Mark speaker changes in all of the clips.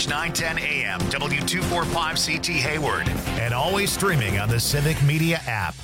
Speaker 1: News 910 AM, W245CT Hayward, and always streaming on the Civic Media app.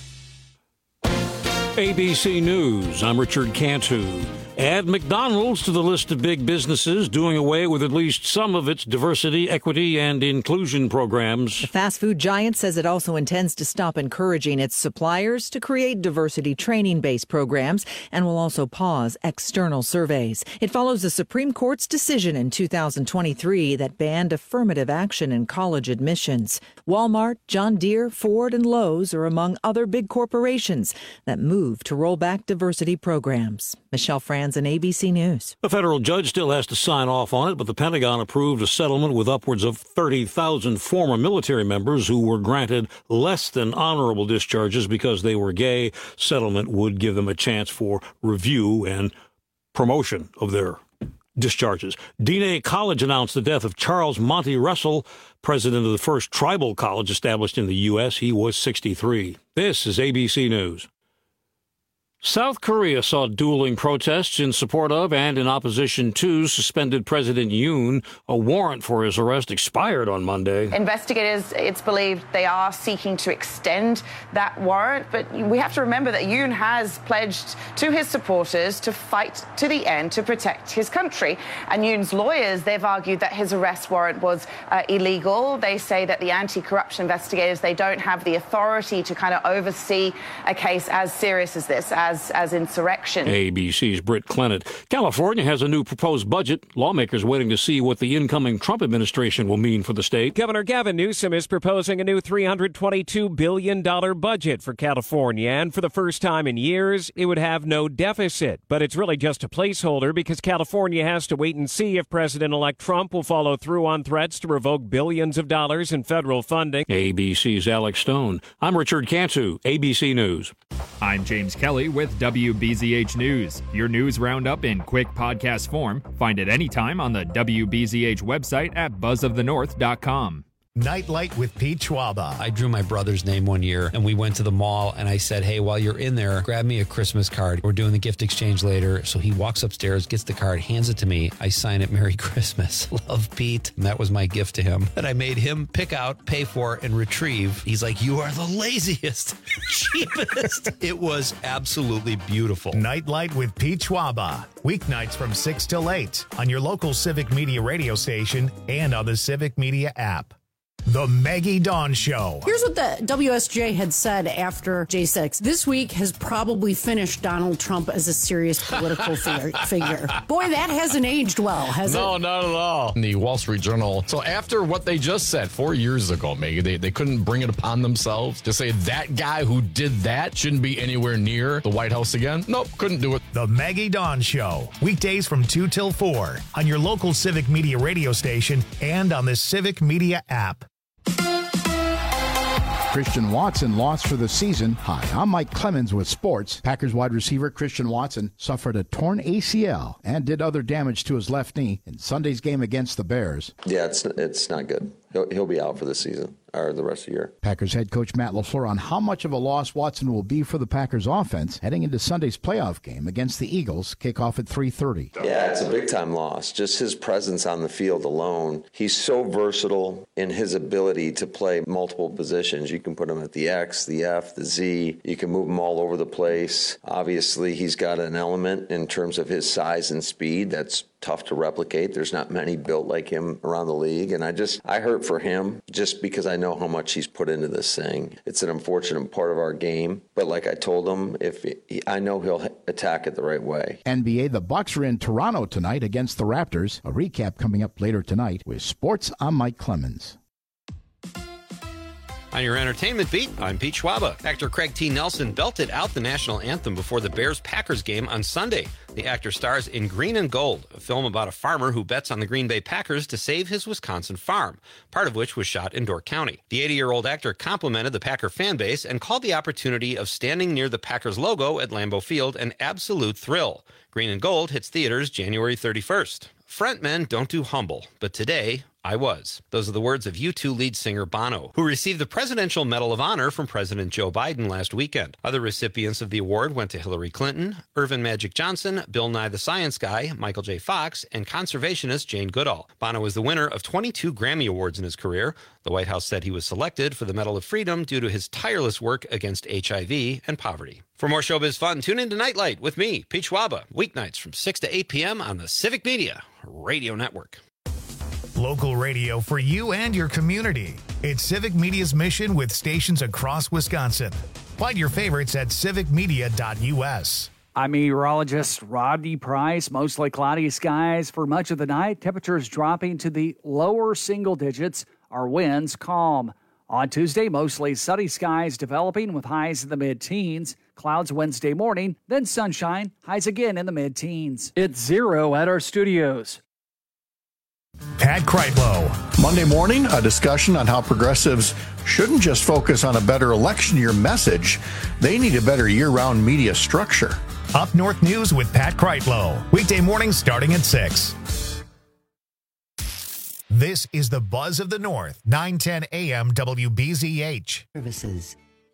Speaker 2: ABC News, I'm Richard Cantu. Add McDonald's to the list of big businesses doing away with at least some of its diversity, equity, and inclusion programs.
Speaker 3: The fast food giant says it also intends to stop encouraging its suppliers to create diversity training-based programs and will also pause external surveys. It follows the Supreme Court's decision in 2023 that banned affirmative action in college admissions. Walmart, John Deere, Ford, and Lowe's are among other big corporations that move to roll back diversity programs. Michelle Franz and ABC News.
Speaker 2: A federal judge still has to sign off on it, but the Pentagon approved a settlement with upwards of 30,000 former military members who were granted less than honorable discharges because they were gay. Settlement would give them a chance for review and promotion of their discharges. Diné College announced the death of Charles Monty Russell, president of the first tribal college established in the U.S. He was 63. This is ABC News. South Korea saw dueling protests in support of and in opposition to suspended President Yoon. A warrant for his arrest expired on Monday.
Speaker 4: Investigators, it's believed, they are seeking to extend that warrant. But we have to remember that Yoon has pledged to his supporters to fight to the end to protect his country. And Yoon's lawyers, they've argued that his arrest warrant was illegal. They say that the anti-corruption investigators, they don't have the authority to kind of oversee a case as serious as this, as insurrection.
Speaker 2: ABC's Britt Clennett. California has a new proposed budget. Lawmakers waiting to see what the incoming Trump administration will mean for the state.
Speaker 5: Governor Gavin Newsom is proposing a new $322 billion budget for California, and for the first time in years, it would have no deficit. But it's really just a placeholder because California has to wait and see if President-elect Trump will follow through on threats to revoke billions of dollars in federal funding.
Speaker 2: ABC's Alex Stone. I'm Richard Cantu, ABC News.
Speaker 6: I'm James Kelly with WBZH News. Your news roundup in quick podcast form. Find it anytime on the WBZH website at buzzofthenorth.com.
Speaker 1: Nightlight with Pete Schwaba.
Speaker 7: I drew my brother's name one year, and we went to the mall, and I said, hey, while you're in there, grab me a Christmas card. We're doing the gift exchange later. So he walks upstairs, gets the card, hands it to me. I sign it, Merry Christmas. Love, Pete. And that was my gift to him. And I made him pick out, pay for, and retrieve. He's like, you are the laziest, cheapest. It was absolutely beautiful.
Speaker 1: Nightlight with Pete Schwaba. Weeknights from 6 till 8 on your local Civic Media radio station and on the Civic Media app. The Maggie Dawn Show.
Speaker 8: Here's what the WSJ had said after J6. This week has probably finished Donald Trump as a serious political figure. Boy, that hasn't aged well, has it?
Speaker 9: No, not at all. In the Wall Street Journal. So after what they just said 4 years ago, Maggie, they couldn't bring it upon themselves to say that guy who did that shouldn't be anywhere near the White House again. Nope, couldn't do it.
Speaker 1: The Maggie Dawn Show. Weekdays from 2 till 4 on your local Civic Media radio station and on the Civic Media app.
Speaker 10: Christian Watson lost for the season. Hi, I'm Mike Clemens with sports. Packers wide receiver Christian Watson suffered a torn ACL and did other damage to his left knee in Sunday's game against the Bears.
Speaker 11: Yeah, it's not good. He'll be out for the season or the rest of the year.
Speaker 10: Packers head coach Matt LaFleur on how much of a loss Watson will be for the Packers offense heading into Sunday's playoff game against the Eagles, kickoff at 3:30.
Speaker 11: Yeah, it's a big-time loss. Just his presence on the field alone. He's so versatile in his ability to play multiple positions. You can put him at the X, the F, the Z. You can move him all over the place. Obviously, he's got an element in terms of his size and speed that's tough to replicate. There's not many built like him around the league. And I hurt for him just because I know how much he's put into this thing. It's an unfortunate part of our game. But like I told him, I know he'll attack it the right way.
Speaker 10: NBA, the Bucks are in Toronto tonight against the Raptors. A recap coming up later tonight with sports. I'm Mike Clemens.
Speaker 12: On your entertainment beat, I'm Pete Schwaba. Actor Craig T. Nelson belted out the national anthem before the Bears-Packers game on Sunday. The actor stars in Green and Gold, a film about a farmer who bets on the Green Bay Packers to save his Wisconsin farm, part of which was shot in Door County. The 80-year-old actor complimented the Packer fan base and called the opportunity of standing near the Packers logo at Lambeau Field an absolute thrill. Green and Gold hits theaters January 31st. Frontmen don't do humble, but today, I was. Those are the words of U2 lead singer Bono, who received the Presidential Medal of Honor from President Joe Biden last weekend. Other recipients of the award went to Hillary Clinton, Irvin Magic Johnson, Bill Nye the Science Guy, Michael J. Fox, and conservationist Jane Goodall. Bono was the winner of 22 Grammy Awards in his career. The White House said he was selected for the Medal of Freedom due to his tireless work against HIV and poverty. For more showbiz fun, tune in to Nightlight with me, Pete Schwaba, weeknights from 6 to 8 p.m. on the Civic Media Radio Network.
Speaker 1: Local radio for you and your community. It's Civic Media's mission with stations across Wisconsin. Find your favorites at civicmedia.us.
Speaker 13: I'm meteorologist Rodney Price. Mostly cloudy skies for much of the night. Temperatures dropping to the lower single digits. Our winds calm. On Tuesday, mostly sunny skies developing with highs in the mid-teens. Clouds Wednesday morning, then sunshine. Highs again in the mid-teens. It's 0 at our studios.
Speaker 1: Pat Kreitlow.
Speaker 14: Monday morning, a discussion on how progressives shouldn't just focus on a better election year message. They need a better year-round media structure.
Speaker 1: Up North News with Pat Kreitlow. Weekday mornings starting at 6. This is the Buzz of the North, 910 AM WBZH.
Speaker 15: Services.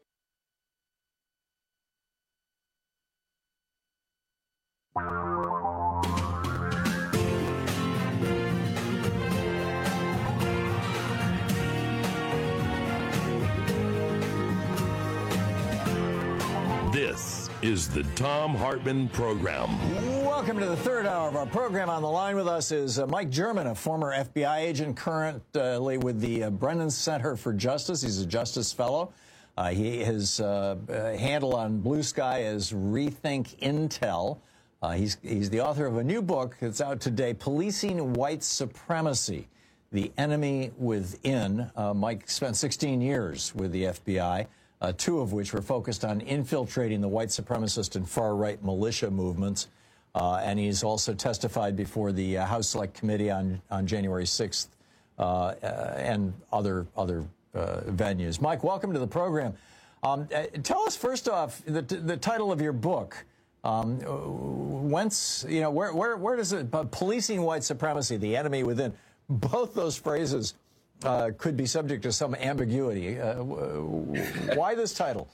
Speaker 16: This is the Thom Hartmann Program.
Speaker 17: Welcome to the third hour of our program. On the line with us is Mike German, a former FBI agent, currently with the Brennan Center for Justice. He's a Justice Fellow. His handle on Blue Sky is Rethink Intel. He's the author of a new book that's out today, Policing White Supremacy, The Enemy Within. Mike spent 16 years with the FBI. 2 of which were focused on infiltrating the white supremacist and far-right militia movements. And he's also testified before the House Select Committee on January 6th and other venues. Mike, welcome to the program. Tell us, first off, the title of your book. Whence, where does it, Policing White Supremacy, The Enemy Within, both those phrases could be subject to some ambiguity. Why this title?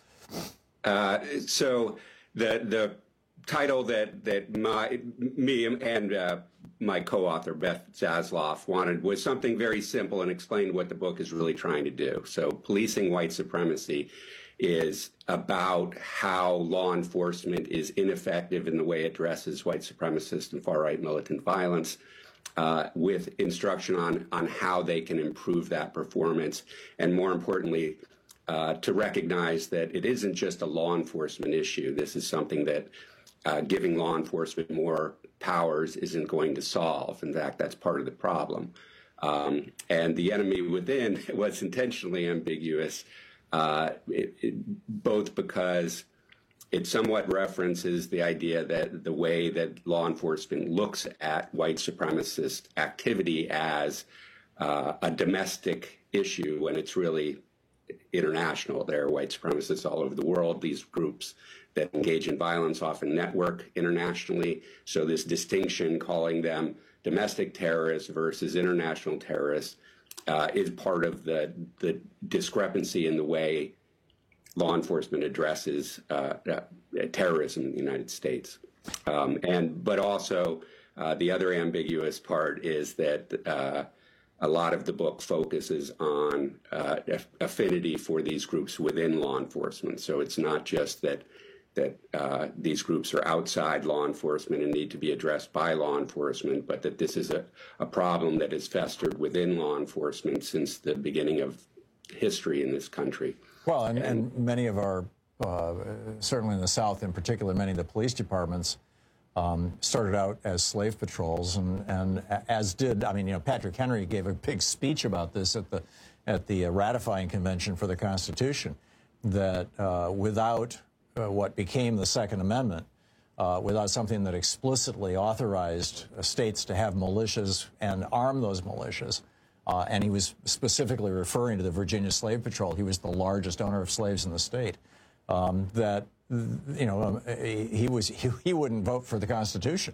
Speaker 18: So the title that me and my co-author Beth Zasloff wanted was something very simple and explained what the book is really trying to do. So Policing White Supremacy is about how law enforcement is ineffective in the way it addresses white supremacist and far-right militant violence. With instruction on how they can improve that performance, and more importantly, to recognize that it isn't just a law enforcement issue. This is something that giving law enforcement more powers isn't going to solve. In fact, that's part of the problem. And the enemy within was intentionally ambiguous, both because it somewhat references the idea that the way that law enforcement looks at white supremacist activity as a domestic issue when it's really international. There are white supremacists all over the world. These groups that engage in violence often network internationally. So this distinction, calling them domestic terrorists versus international terrorists, is part of the discrepancy in the way law enforcement addresses terrorism in the United States. But also the other ambiguous part is that a lot of the book focuses on affinity for these groups within law enforcement. So it's not just that these groups are outside law enforcement and need to be addressed by law enforcement, but that this is a problem that has festered within law enforcement since the beginning of history in this country.
Speaker 17: Well, and many of our, certainly in the South in particular, many of the police departments started out as slave patrols, and as did, Patrick Henry gave a big speech about this at the ratifying convention for the Constitution, that without what became the Second Amendment, without something that explicitly authorized states to have militias and arm those militias, and he was specifically referring to the Virginia Slave Patrol. He was the largest owner of slaves in the state. He wouldn't vote for the Constitution.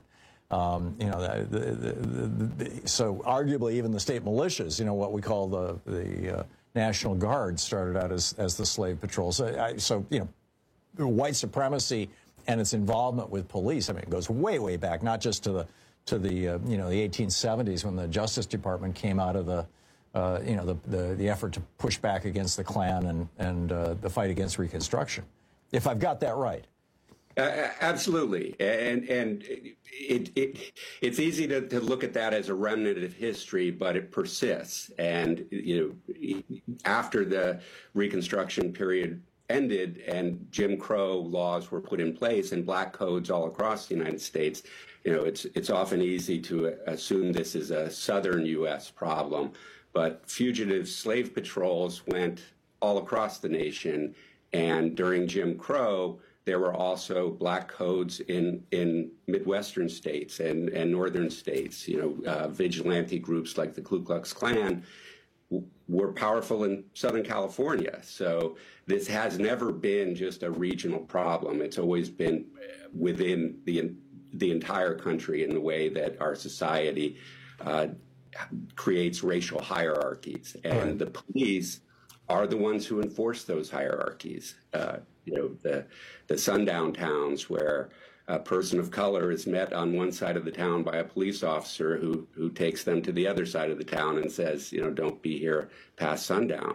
Speaker 17: So arguably even the state militias, what we call the National Guard, started out as the slave patrol. So white supremacy and its involvement with police, it goes way, way back, not just to the 1870s when the Justice Department came out of the effort to push back against the Klan and the fight against Reconstruction, if I've got that right.
Speaker 18: Absolutely, and it's easy to look at that as a remnant of history, but it persists. And after the Reconstruction period ended and Jim Crow laws were put in place and black codes all across the United States, it's often easy to assume this is a southern U.S. problem, but fugitive slave patrols went all across the nation, and during Jim Crow, there were also black codes in Midwestern states and northern states. Vigilante groups like the Ku Klux Klan were powerful in Southern California. So this has never been just a regional problem. It's always been within the entire country in the way that our society creates racial hierarchies. And the police are the ones who enforce those hierarchies. The sundown towns where a person of color is met on one side of the town by a police officer who takes them to the other side of the town and says, don't be here past sundown.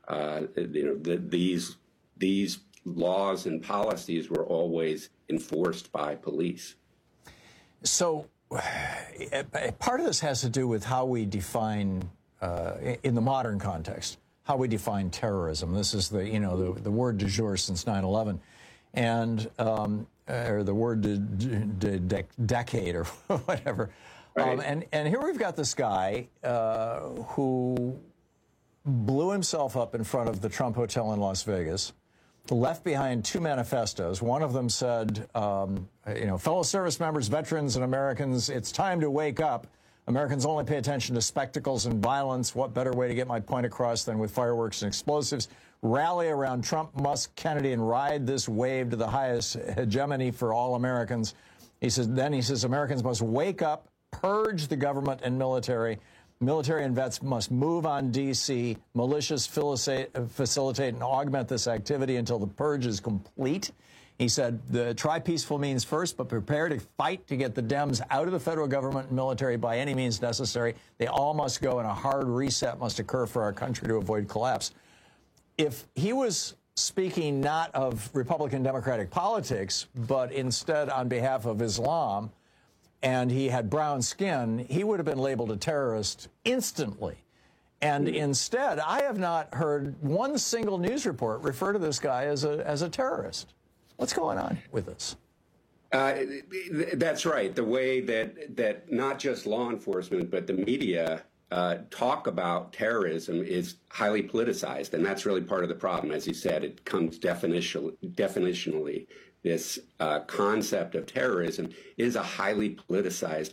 Speaker 18: These laws and policies were always enforced by police.
Speaker 17: So part of this has to do with how we define, in the modern context, how we define terrorism. This is the word du jour since 9/11, and or the word decade or whatever. Right. And here we've got this guy who blew himself up in front of the Trump Hotel in Las Vegas, left behind 2 manifestos. One of them said, fellow service members, veterans, and Americans, it's time to wake up. Americans only pay attention to spectacles and violence. What better way to get my point across than with fireworks and explosives? Rally around Trump, Musk, Kennedy, and ride this wave to the highest hegemony for all Americans. He says, Americans must wake up, purge the government and military. Military and vets must move on D.C. Militias facilitate and augment this activity until the purge is complete. He said, try peaceful means first, but prepare to fight to get the Dems out of the federal government and military by any means necessary. They all must go, and a hard reset must occur for our country to avoid collapse. If he was speaking not of Republican Democratic politics, but instead on behalf of Islam, and he had brown skin, he would have been labeled a terrorist instantly. And instead, I have not heard one single news report refer to this guy as a terrorist. What's going on with this?
Speaker 18: That's right. The way that not just law enforcement, but the media talk about terrorism is highly politicized. And that's really part of the problem. As you said, it comes definitionally. This concept of terrorism is a highly politicized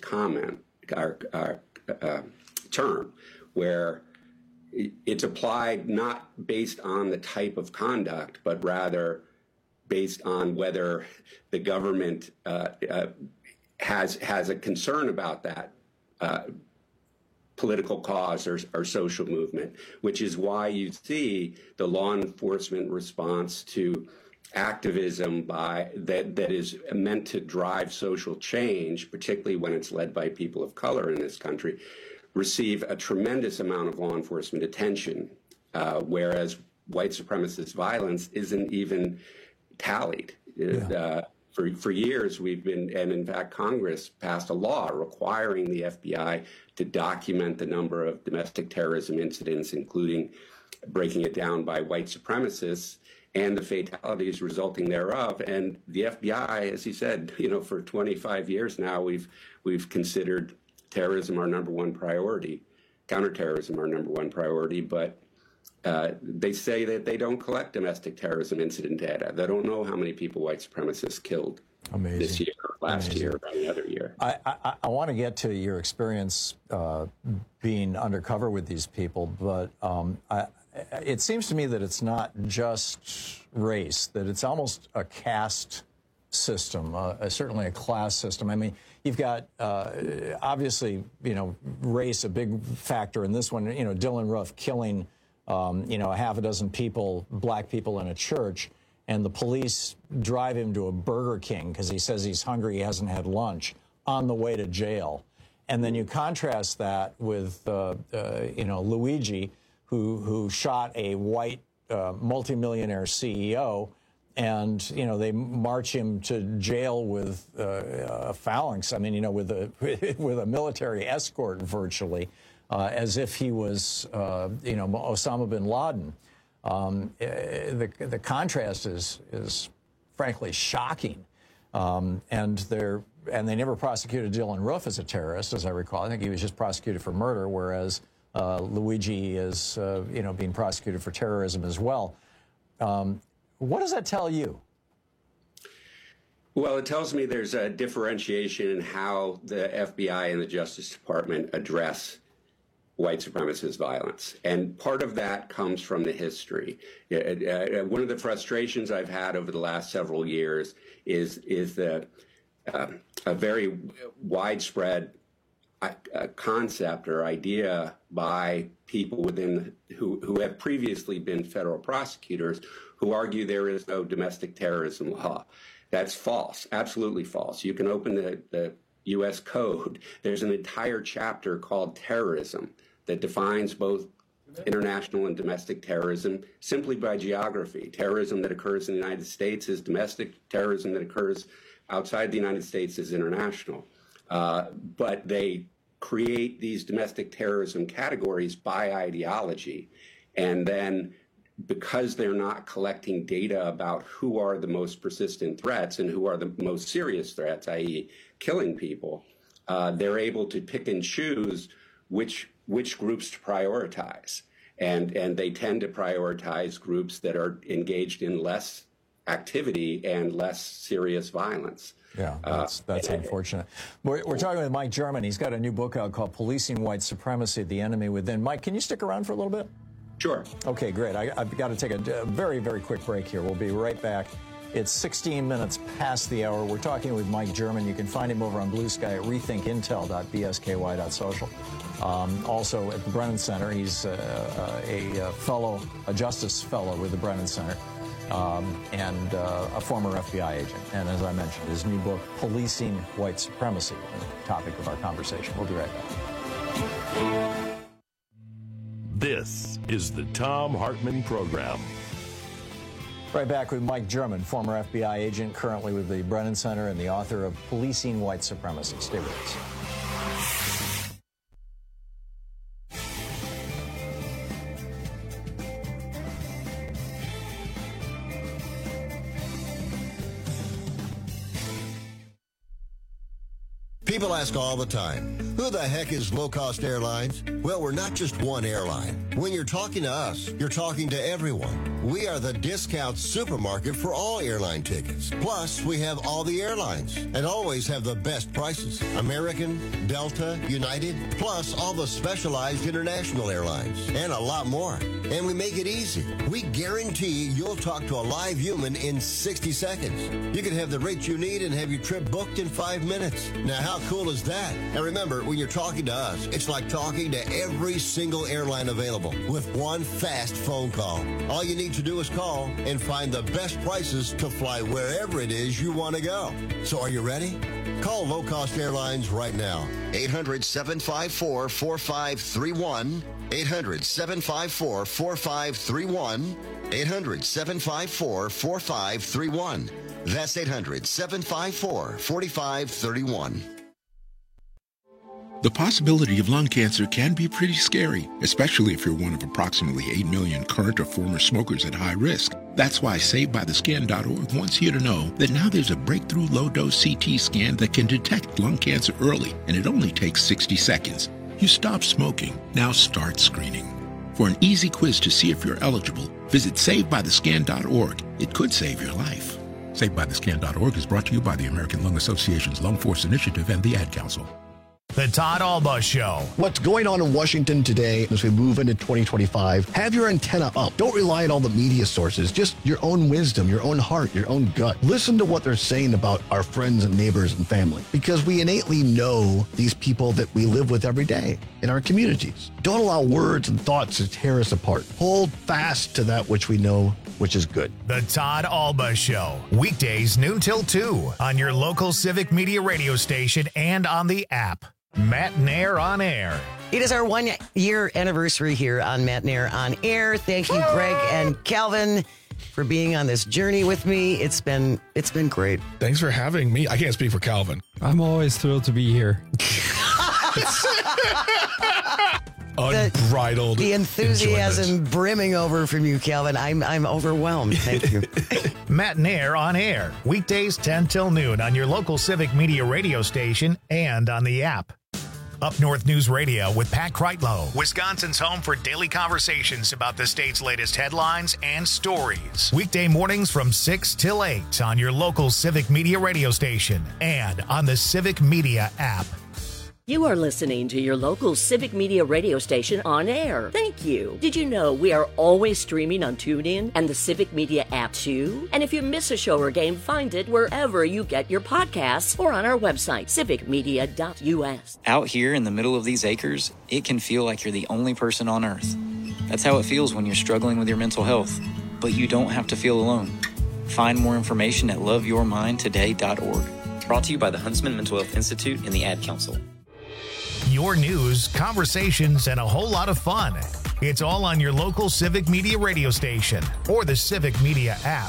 Speaker 18: term, where it's applied not based on the type of conduct, but rather based on whether the government has a concern about that political cause or social movement, which is why you see the law enforcement response to activism that is meant to drive social change, particularly when it's led by people of color in this country, receive a tremendous amount of law enforcement attention, whereas white supremacist violence isn't even tallied. Yeah. For years, we've been, and in fact, Congress passed a law requiring the FBI to document the number of domestic terrorism incidents, including breaking it down by white supremacists and the fatalities resulting thereof. And the FBI, as he said, for 25 years now, we've considered terrorism our number one priority, counterterrorism our number one priority, but they say that they don't collect domestic terrorism incident data. They don't know how many people white supremacists killed this year, or last year, or any other year.
Speaker 17: I want to get to your experience being undercover with these people, but it seems to me that it's not just race, that it's almost a caste system, certainly a class system. I mean, You've got, obviously, race, a big factor in this one. Dylan Roof killing, a half a dozen people, black people in a church, and the police drive him to a Burger King because he says he's hungry, he hasn't had lunch, on the way to jail. And then you contrast that with, Luigi, who shot a white multimillionaire CEO, and they march him to jail with a phalanx. I mean, with a military escort virtually, as if he was Osama bin Laden. The contrast is frankly shocking, and they never prosecuted Dylan Roof as a terrorist, as I recall. I think he was just prosecuted for murder, whereas Luigi is being prosecuted for terrorism as well. What does that tell you?
Speaker 18: Well, it tells me there's a differentiation in how the FBI and the Justice Department address white supremacist violence. And part of that comes from the history. One of the frustrations I've had over the last several years is a very widespread concept or idea by people who have previously been federal prosecutors who argue there is no domestic terrorism law. That's false, absolutely false. You can open the U.S. Code. There's an entire chapter called terrorism that defines both international and domestic terrorism simply by geography. Terrorism that occurs in the United States is domestic. Terrorism that occurs outside the United States is international. But they create these domestic terrorism categories by ideology. And then because they're not collecting data about who are the most persistent threats and who are the most serious threats, i.e. killing people, they're able to pick and choose which groups to prioritize. And they tend to prioritize groups that are engaged in less activity and less serious violence.
Speaker 17: Yeah, that's unfortunate. We're talking with Mike German. He's got a new book out called Policing White Supremacy, The Enemy Within. Mike, can you stick around for a little bit?
Speaker 18: Sure. Okay,
Speaker 17: great. I've got to take a very, very quick break here. We'll be right back. It's 16 minutes past the hour. We're talking with Mike German. You can find him over on Blue Sky at rethinkintel.bsky.social. Also at the Brennan Center. He's a Justice Fellow with the Brennan Center. And a former FBI agent. And as I mentioned, his new book, Policing White Supremacy, the topic of our conversation. We'll be right back.
Speaker 16: This is the Thom Hartmann Program.
Speaker 17: Right back with Mike German, former FBI agent, currently with the Brennan Center and the author of Policing White Supremacy. Stay with us.
Speaker 15: People ask all the time, who the heck is Low Cost Airlines? Well, we're not just one airline. When you're talking to us, you're talking to everyone. We are the discount supermarket for all airline tickets. Plus, we have all the airlines and always have the best prices. American, Delta, United, plus all the specialized international airlines and a lot more. And we make it easy. We guarantee you'll talk to a live human in 60 seconds. You can have the rates you need and have your trip booked in 5 minutes. Now, how cool is that? And remember, when you're talking to us, it's like talking to every single airline available with one fast phone call. All you need to do is call and find the best prices to fly wherever it is you want to go. So are you ready? Call Low Cost Airlines right now. 800-754-4531. 800-754-4531. 800-754-4531. That's 800-754-4531.
Speaker 19: The possibility of lung cancer can be pretty scary, especially if you're one of approximately 8 million current or former smokers at high risk. That's why SaveByTheScan.org wants you to know that now there's a breakthrough low-dose CT scan that can detect lung cancer early, and it only takes 60 seconds. You stop smoking, now start screening. For an easy quiz to see if you're eligible, visit SaveByTheScan.org. It could save your life. SaveByTheScan.org is brought to you by the American Lung Association's Lung Force Initiative and the Ad Council.
Speaker 1: The Todd Alba Show.
Speaker 20: What's going on in Washington today as we move into 2025? Have your antenna up. Don't rely on all the media sources. Just your own wisdom, your own heart, your own gut. Listen to what they're saying about our friends and neighbors and family, because we innately know these people that we live with every day in our communities. Don't allow words and thoughts to tear us apart. Hold fast to that which we know, which is good.
Speaker 1: The Todd Alba Show. Weekdays noon till 2 on your local Civic Media radio station and on the app. Matt Nair on Air.
Speaker 21: It is our 1 year anniversary here on Matt Nair on Air. Thank you, Greg and Calvin, for being on this journey with me. It's been great.
Speaker 22: Thanks for having me. I can't speak for Calvin.
Speaker 7: I'm always thrilled to be here.
Speaker 22: Unbridled.
Speaker 21: The enthusiasm
Speaker 22: enjoyment.
Speaker 21: brimming over from you, Calvin. I'm overwhelmed. Thank you.
Speaker 1: Matt Nair on Air. Weekdays 10 till noon on your local Civic Media radio station and on the app. Up North News Radio with Pat Kreitlow, Wisconsin's home for daily conversations about the state's latest headlines and stories. Weekday mornings from 6 till 8 on your local Civic Media radio station and on the Civic Media app.
Speaker 23: You are listening to your local Civic Media radio station on air. Thank you. Did you know we are always streaming on TuneIn and the Civic Media app too? And if you miss a show or game, find it wherever you get your podcasts or on our website, civicmedia.us.
Speaker 24: Out here in the middle of these acres, it can feel like you're the only person on earth. That's how it feels when you're struggling with your mental health. But you don't have to feel alone. Find more information at loveyourmindtoday.org. Brought to you by the Huntsman Mental Health Institute and the Ad Council.
Speaker 1: Your news, conversations, and a whole lot of fun. It's all on your local Civic Media radio station or the Civic Media app.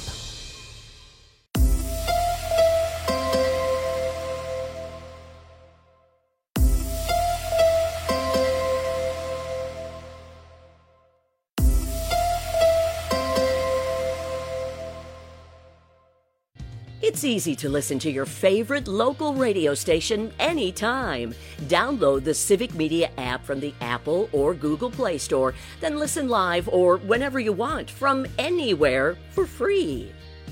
Speaker 23: It's easy to listen to your favorite local radio station anytime. Download the Civic Media app from the Apple or Google Play Store, then listen live or whenever you want from anywhere for free.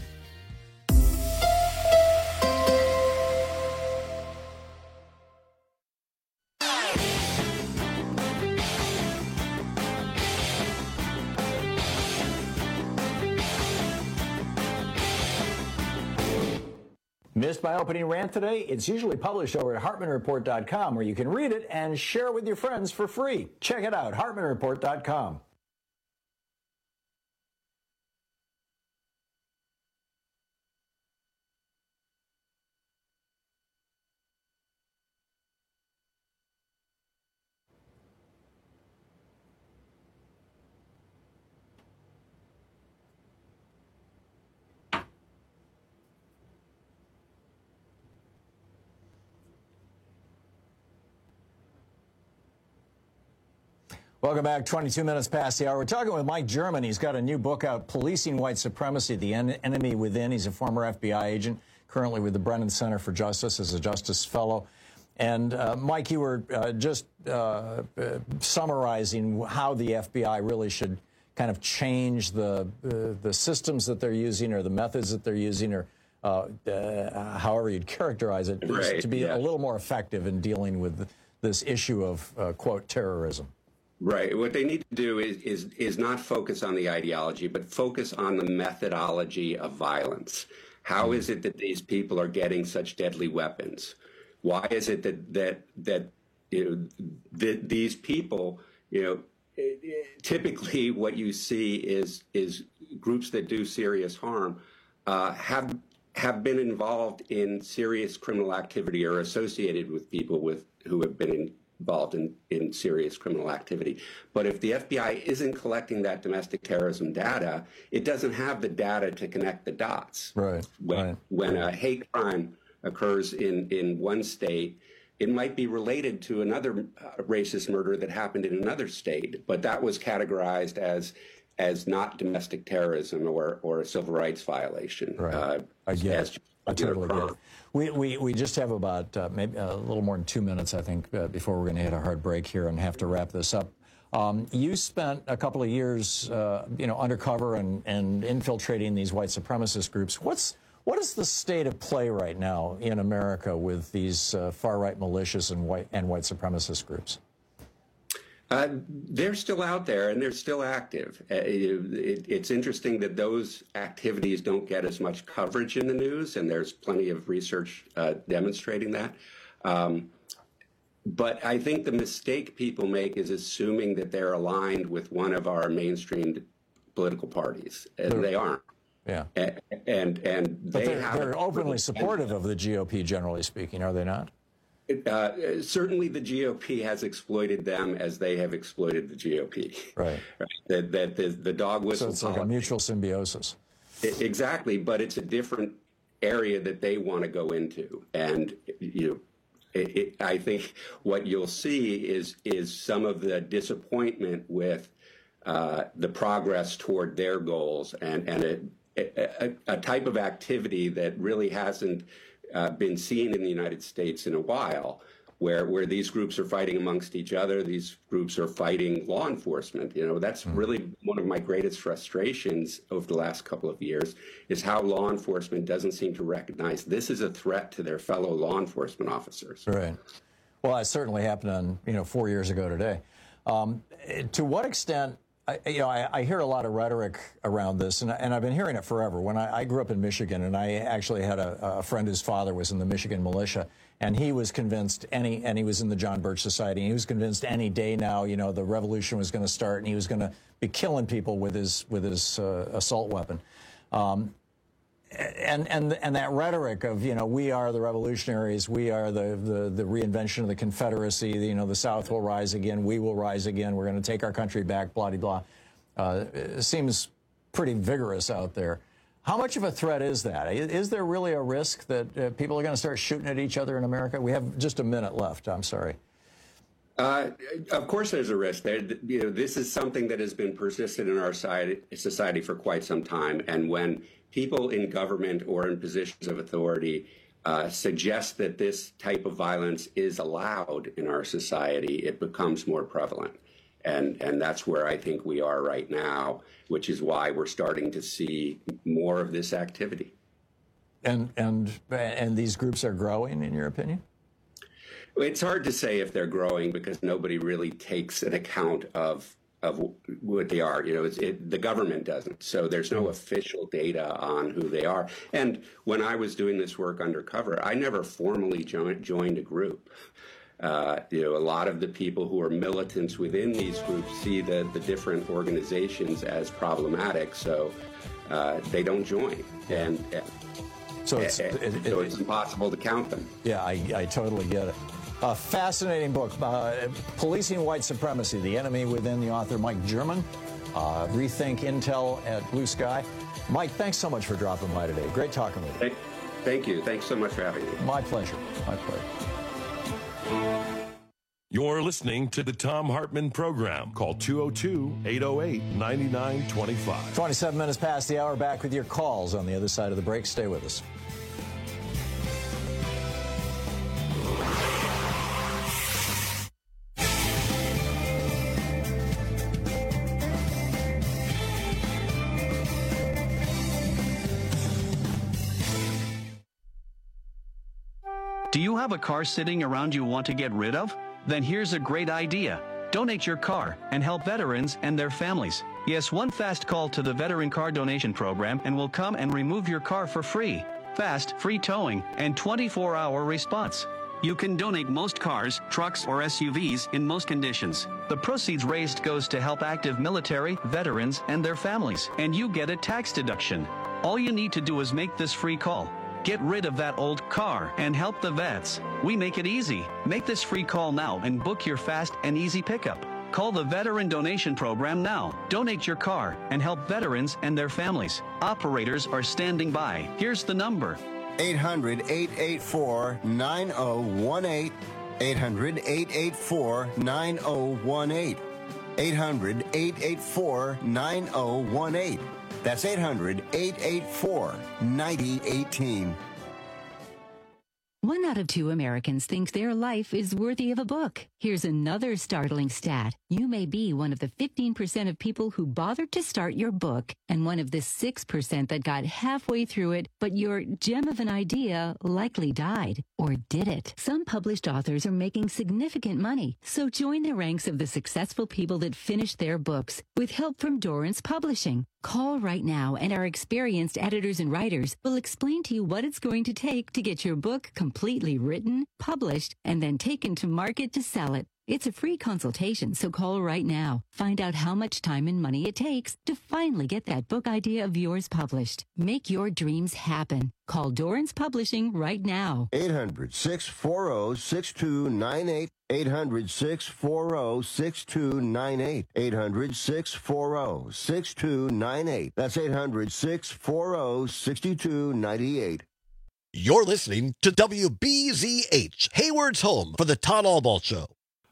Speaker 17: Missed my opening rant today? It's usually published over at HartmanReport.com, where you can read it and share it with your friends for free. Check it out, HartmanReport.com. Welcome back. 22 minutes past the hour. We're talking with Mike German. He's got a new book out, Policing White Supremacy, The Enemy Within. He's a former FBI agent, currently with the Brennan Center for Justice as a Justice Fellow. And, Mike, you were just summarizing how the FBI really should kind of change the systems that they're using or the methods that they're using or however you'd characterize it,
Speaker 18: right,
Speaker 17: to be a little more effective in dealing with this issue of, quote, terrorism.
Speaker 18: Right. What they need to do is not focus on the ideology, but focus on the methodology of violence. How is it that these people are getting such deadly weapons? Why is it that these people, typically what you see is groups that do serious harm have been involved in serious criminal activity or associated with people who have been involved in serious criminal activity. But if the FBI isn't collecting that domestic terrorism data, it doesn't have the data to connect the dots.
Speaker 17: Right.
Speaker 18: When a hate crime occurs in one state, it might be related to another racist murder that happened in another state, but that was categorized as not domestic terrorism or a civil rights violation.
Speaker 17: Right. I totally get it. We just have about maybe a little more than 2 minutes, I think, before we're going to hit a hard break here and have to wrap this up. You spent a couple of years, undercover and infiltrating these white supremacist groups. What is the state of play right now in America with these far-right militias and white supremacist groups?
Speaker 18: They're still out there and they're still active. It's interesting that those activities don't get as much coverage in the news, and there's plenty of research demonstrating that. But I think the mistake people make is assuming that they're aligned with one of our mainstream political parties, and they aren't.
Speaker 17: Yeah.
Speaker 18: And
Speaker 17: they're openly supportive of the GOP, generally speaking, are they not?
Speaker 18: Certainly the GOP has exploited them as they have exploited the GOP.
Speaker 17: Right.
Speaker 18: That the dog whistle.
Speaker 17: So it's like a mutual symbiosis.
Speaker 18: Exactly, but it's a different area that they want to go into. And, I think what you'll see is some of the disappointment with the progress toward their goals and a type of activity that really hasn't been seen in the United States in a while, where these groups are fighting amongst each other, these groups are fighting law enforcement. That's really one of my greatest frustrations over the last couple of years, is how law enforcement doesn't seem to recognize this is a threat to their fellow law enforcement officers.
Speaker 17: Right. Well, that certainly happened 4 years ago today. To what extent? I hear a lot of rhetoric around this, and I've been hearing it forever. When I grew up in Michigan, and I actually had a friend whose father was in the Michigan militia, and he was convinced and he was in the John Birch Society, and he was convinced any day now, the revolution was going to start, and he was going to be killing people with his assault weapon. And that rhetoric of, we are the revolutionaries, we are the reinvention of the Confederacy, the South will rise again, we will rise again, we're going to take our country back, blah-de-blah. It seems pretty vigorous out there. How much of a threat is that? Is there really a risk that people are going to start shooting at each other in America? We have just a minute left. I'm sorry.
Speaker 18: Of course there's a risk. This is something that has been persistent in our society for quite some time. And when people in government or in positions of authority suggest that this type of violence is allowed in our society, it becomes more prevalent. And that's where I think we are right now, which is why we're starting to see more of this activity. And
Speaker 17: these groups are growing, in your opinion?
Speaker 18: It's hard to say if they're growing because nobody really takes an account of what they are. The government doesn't. So there's no official data on who they are. And when I was doing this work undercover, I never formally joined a group. A lot of the people who are militants within these groups see the different organizations as problematic, so they don't join. So it's impossible to count them.
Speaker 17: Yeah, I totally get it. A fascinating book, Policing White Supremacy, The Enemy Within, the author Mike German. Rethink Intel at Blue Sky. Mike, thanks so much for dropping by today. Great talking with you.
Speaker 18: Thank you. Thanks so much for having me.
Speaker 17: My pleasure. My pleasure.
Speaker 16: You're listening to the Thom Hartmann Program. Call 202-808-9925.
Speaker 17: 27 minutes past the hour. Back with your calls on the other side of the break. Stay with us.
Speaker 2: Do you have a car sitting around you want to get rid of? Then here's a great idea. Donate your car and help veterans and their families. Yes, one fast call to the Veteran Car Donation Program and we'll come and remove your car for free. Fast, free towing, and 24-hour response. You can donate most cars, trucks, or SUVs in most conditions. The proceeds raised goes to help active military, veterans, and their families. And you get a tax deduction. All you need to do is make this free call. Get rid of that old car and help the vets. We make it easy. Make this free call now and book your fast and easy pickup. Call the Veteran Donation Program now. Donate your car and help veterans and their families. Operators are standing by. Here's the number.
Speaker 15: 800-884-9018. 800-884-9018. 800-884-9018. That's 800-884-9018.
Speaker 3: 1 out of 2 Americans think their life is worthy of a book. Here's another startling stat. You may be one of the 15% of people who bothered to start your book and one of the 6% that got halfway through it, but your gem of an idea likely died. Or did it? Some published authors are making significant money, so join the ranks of the successful people that finished their books with help from Dorrance Publishing. Call right now and our experienced editors and writers will explain to you what it's going to take to get your book completely written, published, and then taken to market to sell it. It's a free consultation, so call right now. Find out how much time and money it takes to finally get that book idea of yours published. Make your dreams happen. Call Dorrance Publishing right now.
Speaker 15: 800-640-6298. 800-640-6298. 800-640-6298. That's 800-640-6298.
Speaker 20: You're listening to WBZH, Hayward's home for the Todd Albaugh Show.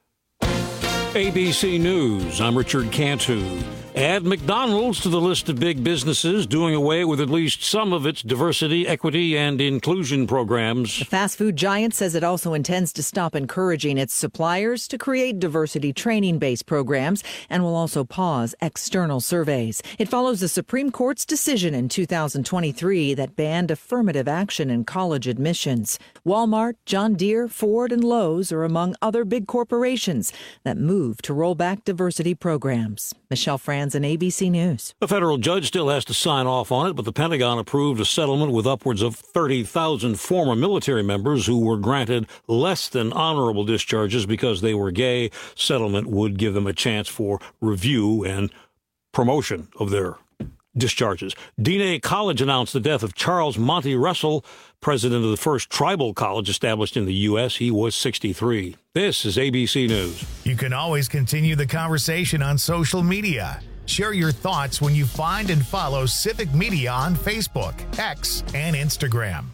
Speaker 4: ABC News, I'm Richard Cantu. Add McDonald's to the list of big businesses doing away with at least some of its diversity, equity, and inclusion programs.
Speaker 5: The fast food giant says it also intends to stop encouraging its suppliers to create diversity training-based programs and will also pause external surveys. It follows the Supreme Court's decision in 2023 that banned affirmative action in college admissions. Walmart, John Deere, Ford, and Lowe's are among other big corporations that move to roll back diversity programs. Michelle Franz and ABC News.
Speaker 4: A federal judge still has to sign off on it, but the Pentagon approved a settlement with upwards of 30,000 former military members who were granted less than honorable discharges because they were gay. Settlement would give them a chance for review and promotion of their discharges. Diné College announced the death of Charles Monty Russell, president of the first tribal college established in the U.S. He was 63. This is ABC News.
Speaker 1: You can always continue the conversation on social media. Share your thoughts when you find and follow Civic Media on Facebook, X, and Instagram.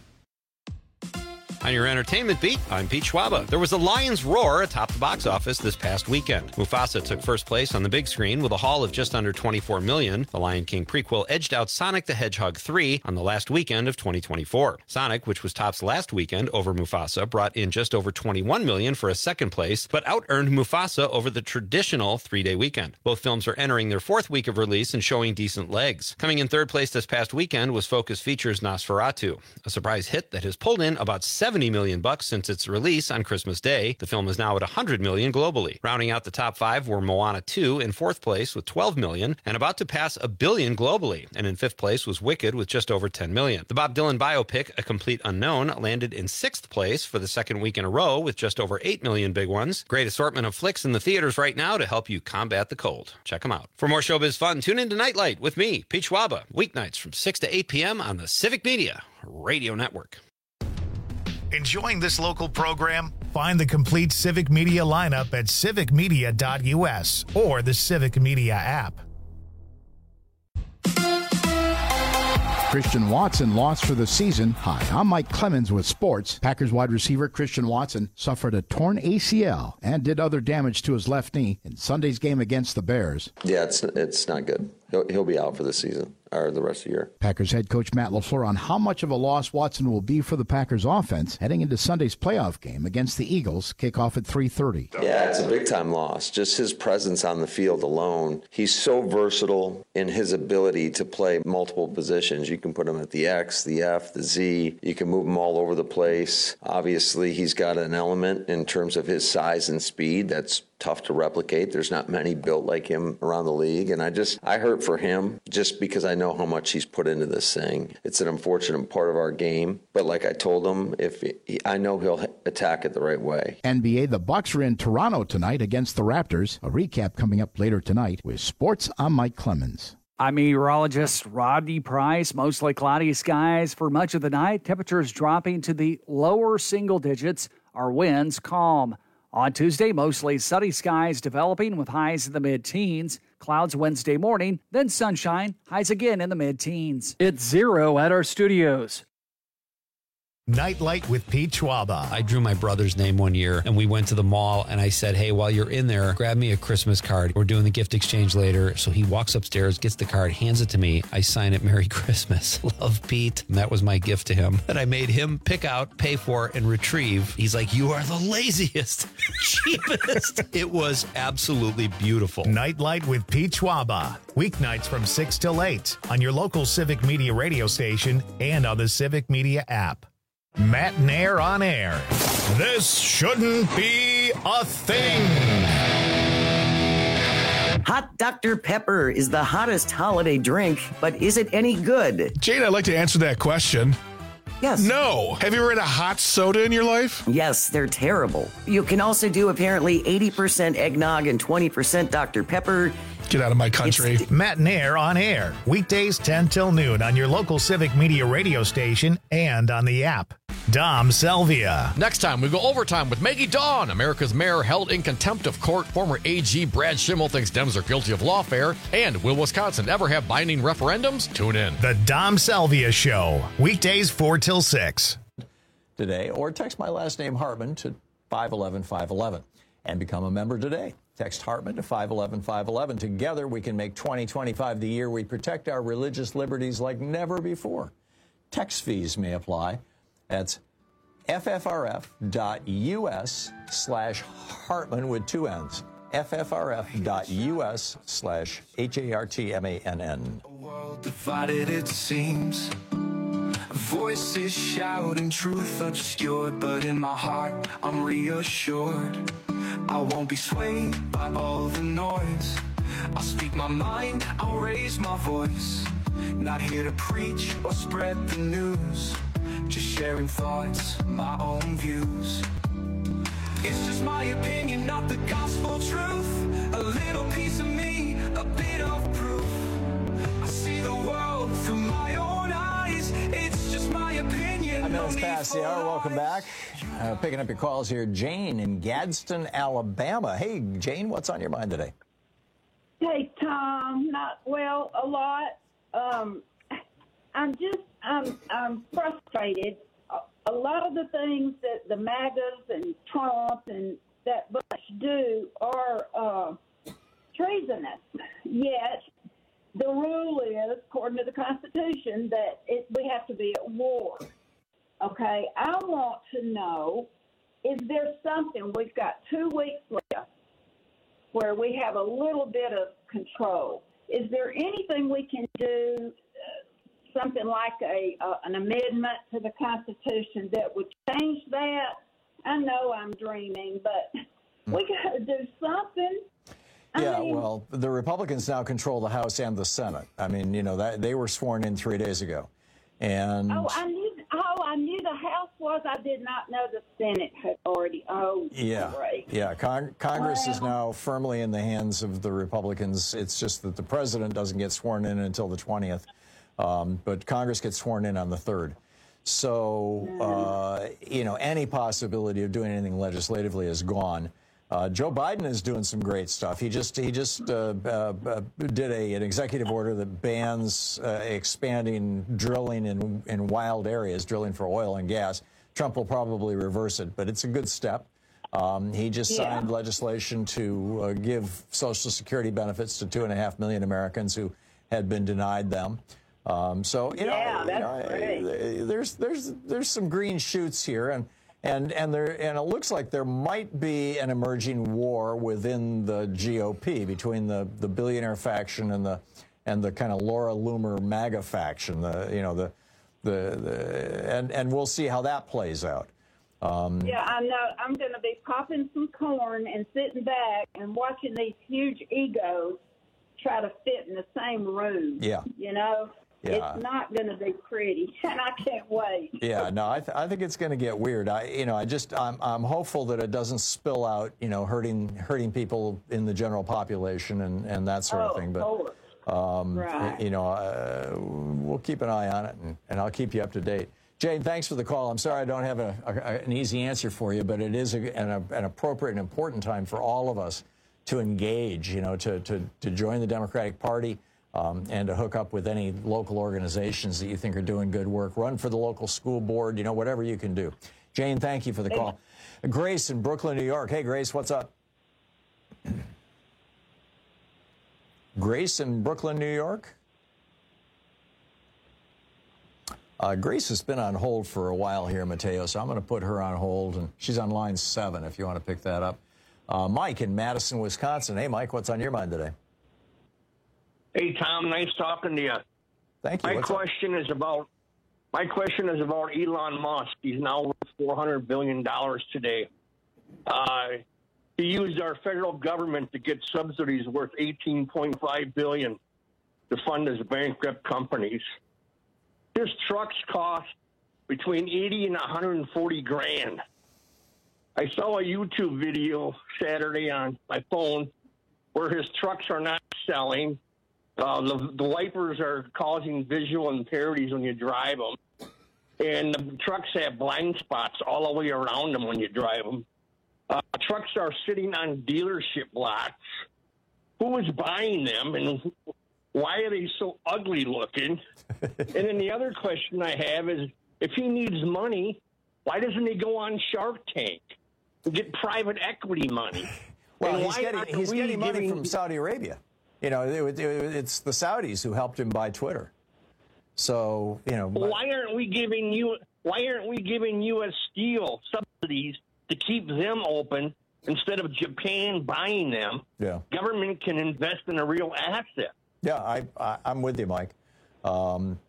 Speaker 12: On your entertainment beat, I'm Pete Schwaba. There was a lion's roar atop the box office this past weekend. Mufasa took first place on the big screen with a haul of just under $24 million. The Lion King prequel edged out Sonic the Hedgehog 3 on the last weekend of 2024. Sonic, which was tops last weekend over Mufasa, brought in just over $21 million for a second place, but out-earned Mufasa over the traditional 3-day weekend. Both films are entering their 4th week of release and showing decent legs. Coming in 3rd place this past weekend was Focus Features' Nosferatu, a surprise hit that has pulled in about $70 million since its release on Christmas Day. The film is now at $100 million globally. Rounding out the top 5 were Moana 2 in 4th place with $12 million and about to pass $1 billion globally. And in 5th place was Wicked with just over $10 million. The Bob Dylan biopic, A Complete Unknown, landed in 6th place for the 2nd week in a row with just over 8 million big ones. Great assortment of flicks in the theaters right now to help you combat the cold. Check them out. For more showbiz fun, tune in to Nightlight with me, Pete Schwaba, weeknights from 6 to 8 p.m. on the Civic Media Radio Network.
Speaker 1: Enjoying this local program? Find the complete Civic Media lineup at civicmedia.us or the Civic Media app.
Speaker 10: Christian Watson lost for the season. Hi, I'm Mike Clemens with sports. Packers wide receiver Christian Watson suffered a torn ACL and did other damage to his left knee in Sunday's game against the Bears.
Speaker 11: Yeah, it's not good. He'll be out for the season or the rest of the year.
Speaker 10: Packers head coach Matt LaFleur on how much of a loss Watson will be for the Packers offense heading into Sunday's playoff game against the Eagles, kickoff at 3:30.
Speaker 11: Yeah, it's a big-time loss. Just his presence on the field alone. He's so versatile in his ability to play multiple positions. You can put him at the X, the F, the Z. You can move him all over the place. Obviously, he's got an element in terms of his size and speed that's tough to replicate. There's not many built like him around the league. And I hurt for him just because I know how much he's put into this thing. It's an unfortunate part of our game. But like I told him, I know he'll attack it the right way.
Speaker 10: NBA, the Bucks are in Toronto tonight against the Raptors. A recap coming up later tonight with sports. I'm Mike Clemens.
Speaker 13: I'm meteorologist Rodney Price. Mostly cloudy skies for much of the night. Temperatures dropping to the lower single digits. Our winds calm. On Tuesday, mostly sunny skies developing with highs in the mid-teens. Clouds Wednesday morning, then sunshine, highs again in the mid-teens. It's 0 at our studios.
Speaker 1: Nightlight with Pete Schwaba.
Speaker 7: I drew my brother's name one year, and we went to the mall, and I said, hey, while you're in there, grab me a Christmas card. We're doing the gift exchange later. So he walks upstairs, gets the card, hands it to me. I sign it, Merry Christmas. Love, Pete. And that was my gift to him that I made him pick out, pay for, and retrieve. He's like, you are the laziest, cheapest. It was absolutely beautiful.
Speaker 1: Nightlight with Pete Schwaba. Weeknights from 6 till 8 on your local Civic Media radio station and on the Civic Media app. Matt Nair on air. This shouldn't be a thing.
Speaker 6: Hot Dr. Pepper is the hottest holiday drink, but is it any good?
Speaker 22: Jane, I'd like to answer that question.
Speaker 6: Yes.
Speaker 22: No. Have you ever had a hot soda in your life?
Speaker 6: Yes, they're terrible. You can also do apparently 80% eggnog and 20% Dr. Pepper.
Speaker 22: Get out of my country.
Speaker 1: Matt Nair on air. Weekdays 10 till noon on your local Civic Media radio station and on the app. Dom Selvia.
Speaker 8: Next time, we go overtime with Maggie Dawn. America's mayor held in contempt of court. Former AG Brad Schimmel thinks Dems are guilty of lawfare. And will Wisconsin ever have binding referendums? Tune in.
Speaker 1: The Dom Selvia Show. Weekdays 4 till 6.
Speaker 17: Today, or text my last name Hartman to 511-511 and become a member today. Text Hartman to 511-511. Together, we can make 2025 the year we protect our religious liberties like never before. Text fees may apply. That's ffrf.us/Hartman with 2 N's. ffrf.us/HARTMANN.
Speaker 9: A world divided, it seems. Voices shouting truth obscured, but in my heart, I'm reassured. I won't be swayed by all the noise. I'll speak my mind, I'll raise my voice. Not here to preach or spread the news. Just sharing thoughts, my own views. It's just my opinion, not the gospel truth. A little piece of me, a bit of proof. I see the world through my own eyes. It's just my opinion.
Speaker 17: 5 minutes past the hour. Welcome back. Picking up your calls here. Jane in Gadsden, Alabama. Hey, Jane, what's on your mind today?
Speaker 14: Hey, Tom. Not well, a lot. I'm frustrated. A lot of the things that the MAGAs and Trump and that bunch do are treasonous. Yet the rule is, according to the Constitution, that we have to be at war. Okay, I want to know, is there something, we've got 2 weeks left, where we have a little bit of control. Is there anything we can do, something like an amendment to the Constitution that would change that? I know I'm dreaming, but we got to do something.
Speaker 17: Yeah, well, the Republicans now control the House and the Senate. I mean, you know, that they were sworn in 3 days ago. And
Speaker 14: I knew the House was. I did not know the Senate had already. Great.
Speaker 17: Yeah. Congress is now firmly in the hands of the Republicans. It's just that the president doesn't get sworn in until the 20th, but Congress gets sworn in on the 3rd. So, you know, any possibility of doing anything legislatively is gone. Joe Biden is doing some great stuff. He just did an executive order that bans expanding drilling in wild areas, drilling for oil and gas. Trump will probably reverse it, but it's a good step. He just signed legislation to give Social Security benefits to 2.5 million Americans who had been denied them. So there's some green shoots here, and it looks like there might be an emerging war within the GOP between the billionaire faction and the kind of Laura Loomer MAGA faction. And we'll see how that plays out.
Speaker 14: Yeah, I know. I'm going to be popping some corn and sitting back and watching these huge egos try to fit in the same room.
Speaker 17: Yeah.
Speaker 14: You know?
Speaker 17: Yeah.
Speaker 14: It's not going to be pretty, and I can't wait.
Speaker 17: Yeah, no, I think it's going to get weird. I'm hopeful that it doesn't spill out, you know, hurting people in the general population and that sort of thing. But
Speaker 14: right.
Speaker 17: You know, we'll keep an eye on it, and I'll keep you up to date. Jane, thanks for the call. I'm sorry I don't have an easy answer for you, but it is an appropriate and important time for all of us to engage. You know, to join the Democratic Party. and to hook up with any local organizations that you think are doing good work. Run for the local school board, whatever you can do. Jane, thank you for the call. Grace in Brooklyn, New York. Hey, Grace, what's up? Grace in Brooklyn, New York. Grace has been on hold for a while here, Mateo, so I'm going to put her on hold, and she's on line 7 if you want to pick that up. Mike in Madison, Wisconsin. Hey, Mike, what's on your mind today?
Speaker 19: Hey, Tom, nice talking to you.
Speaker 17: Thank you.
Speaker 19: My question is about Elon Musk. He's now worth $400 billion today. He used our federal government to get subsidies worth $18.5 billion to fund his bankrupt companies. His trucks cost between 80 and 140 grand. I saw a YouTube video Saturday on my phone where his trucks are not selling. The wipers are causing visual impurities when you drive them. And the trucks have blind spots all the way around them when you drive them. Trucks are sitting on dealership lots. Who is buying them, and why are they so ugly looking? And then the other question I have is, if he needs money, why doesn't he go on Shark Tank and get private equity money?
Speaker 17: Well, he's getting money from Saudi Arabia. It's the Saudis who helped him buy Twitter. So,
Speaker 19: why aren't we giving U.S. Steel subsidies to keep them open instead of Japan buying them?
Speaker 17: Yeah.
Speaker 19: Government can invest in a real asset.
Speaker 17: Yeah, I'm with you, Mike. Although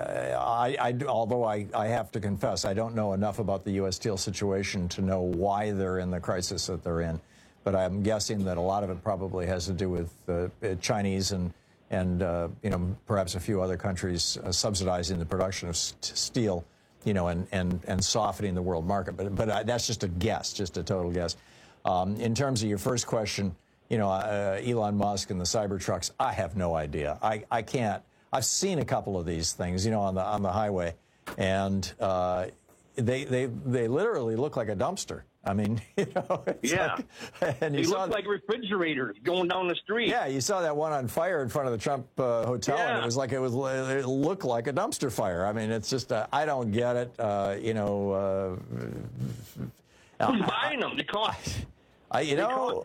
Speaker 17: I have to confess, I don't know enough about the U.S. Steel situation to know why they're in the crisis that they're in. But I'm guessing that a lot of it probably has to do with Chinese and perhaps a few other countries subsidizing the production of steel, and softening the world market. But that's just a guess, just a total guess. In terms of your first question, Elon Musk and the Cybertrucks, I have no idea. I can't. I've seen a couple of these things, on the highway, and they literally look like a dumpster. I mean,
Speaker 19: yeah.
Speaker 17: And
Speaker 19: they look like refrigerators going down the street.
Speaker 17: Yeah, you saw that one on fire in front of the Trump hotel,
Speaker 19: yeah.
Speaker 17: And it looked like a dumpster fire. I mean, it's just I don't get it.
Speaker 19: Who's buying them? They cost.
Speaker 17: Apparently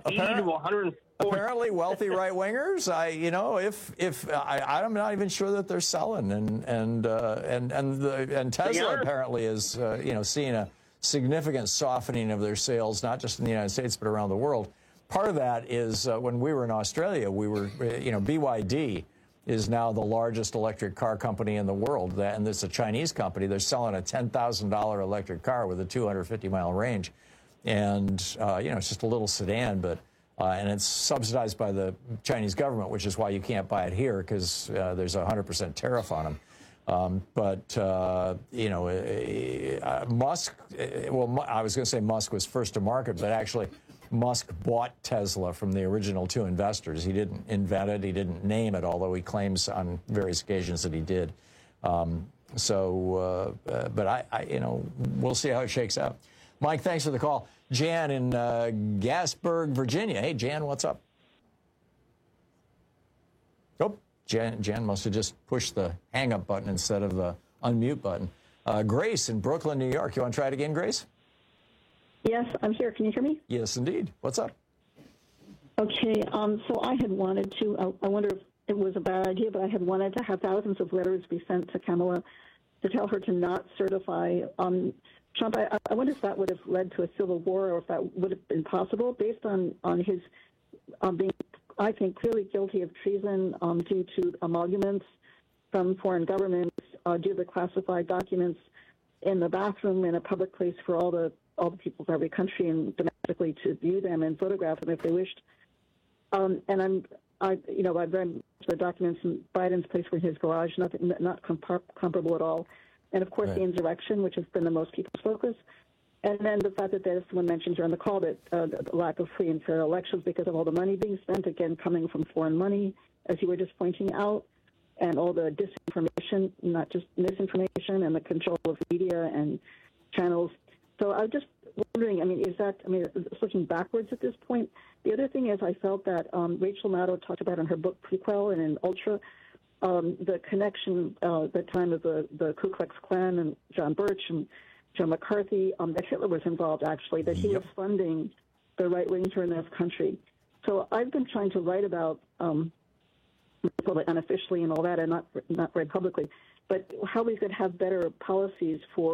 Speaker 17: wealthy right wingers. I'm not even sure that they're selling, and Tesla apparently is seeing a significant softening of their sales, not just in the United States but around the world. Part of that is when we were in Australia, BYD is now the largest electric car company in the world, and it's a Chinese company. They're selling a $10,000 electric car with a 250-mile range. And, it's just a little sedan, but and it's subsidized by the Chinese government, which is why you can't buy it here, because there's a 100% tariff on them. Musk, I was going to say Musk was first to market, but actually Musk bought Tesla from the original two investors. He didn't invent it. He didn't name it, although he claims on various occasions that he did. But we'll see how it shakes out. Mike, thanks for the call. Jan in Gasburg, Virginia. Hey, Jan, what's up? Oh, Jan must have just pushed the hang-up button instead of the unmute button. Grace in Brooklyn, New York. You want to try it again, Grace?
Speaker 21: Yes, I'm here. Can you hear me?
Speaker 17: Yes, indeed. What's up?
Speaker 21: Okay, so I had wanted to, I wonder if it was a bad idea, but I had wanted to have thousands of letters be sent to Kamala to tell her to not certify Trump. I wonder if that would have led to a civil war, or if that would have been possible based on his being, I think, clearly guilty of treason due to emoluments from foreign governments, due to classified documents in the bathroom in a public place for all the people of every country and domestically to view them and photograph them if they wished. And I've read the documents in Biden's place for his garage, not comparable at all. And, of course, the insurrection, which has been the most people's focus. And then the fact that there's someone mentioned here on the call that the lack of free and fair elections because of all the money being spent, again, coming from foreign money, as you were just pointing out, and all the disinformation, not just misinformation, and the control of media and channels. So I was just wondering, it's looking backwards at this point. The other thing is I felt that Rachel Maddow talked about in her book Prequel and in Ultra the connection at the time of the Ku Klux Klan and John Birch and Joe McCarthy, that Hitler was involved, actually, that he was funding the right wing here in this country. So I've been trying to write about, unofficially and all that, and not very publicly, but how we could have better policies for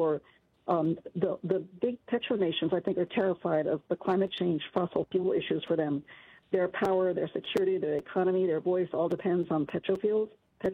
Speaker 21: the big petronations. I think are terrified of the climate change, fossil fuel issues for them. Their power, their security, their economy, their voice all depends on fossil fuels.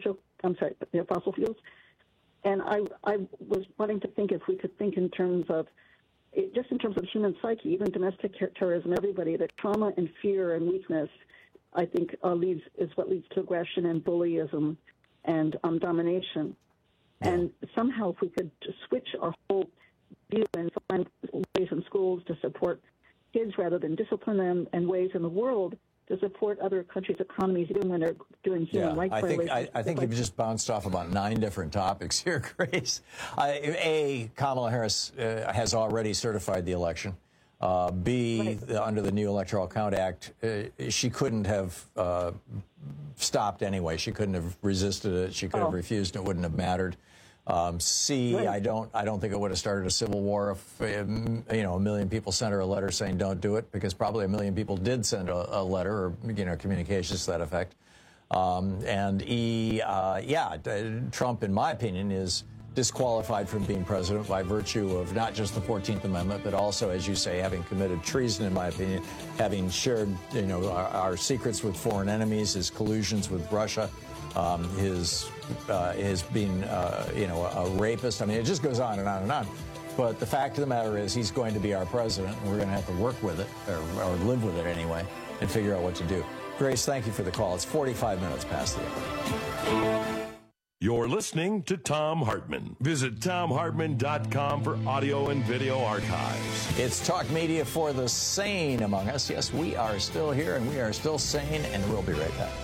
Speaker 21: And I was wanting to think if we could think in terms of, just in terms of human psyche, even domestic terrorism, everybody, that trauma and fear and weakness, I think, is what leads to aggression and bullyism and domination. And somehow if we could switch our whole view and find ways in schools to support kids rather than discipline them, and ways in the world to support other countries' economies, even when they're doing human rights violations.
Speaker 17: I think you've just bounced off about 9 different topics here, Grace. Kamala Harris has already certified the election. B, under the new Electoral Count Act, she couldn't have stopped anyway. She couldn't have resisted it. She could have refused. It wouldn't have mattered. C, I don't think it would have started a civil war if a million people sent her a letter saying don't do it, because probably a million people did send a letter or communications to that effect. And E, Trump, in my opinion, is disqualified from being president by virtue of not just the 14th Amendment, but also, as you say, having committed treason, in my opinion, having shared our secrets with foreign enemies, his collusions with Russia. His being, a rapist. I mean, it just goes on and on and on. But the fact of the matter is he's going to be our president, and we're going to have to work with it, or live with it anyway, and figure out what to do. Grace, thank you for the call. It's 45 minutes past the hour.
Speaker 16: You're listening to Thom Hartmann. Visit ThomHartmann.com for audio and video archives.
Speaker 17: It's talk media for the sane among us. Yes, we are still here, and we are still sane, and we'll be right back.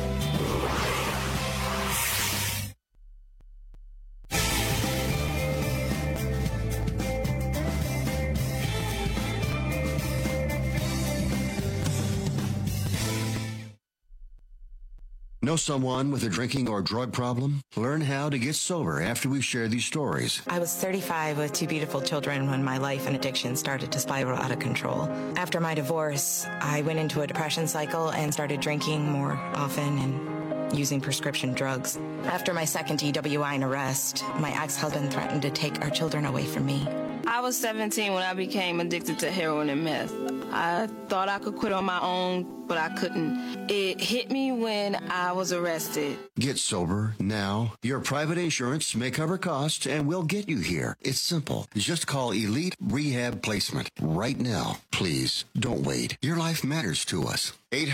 Speaker 15: Know someone with a drinking or drug problem? Learn how to get sober after we share these stories.
Speaker 18: I was 35 with 2 beautiful children when my life and addiction started to spiral out of control. After my divorce, I went into a depression cycle and started drinking more often and using prescription drugs. After my second DWI and arrest, my ex-husband threatened to take our children away from me.
Speaker 23: I was 17 when I became addicted to heroin and meth. I thought I could quit on my own, but I couldn't. It hit me when I was arrested.
Speaker 15: Get sober now. Your private insurance may cover costs, and we'll get you here. It's simple. Just call Elite Rehab Placement right now. Please, don't wait. Your life matters to us.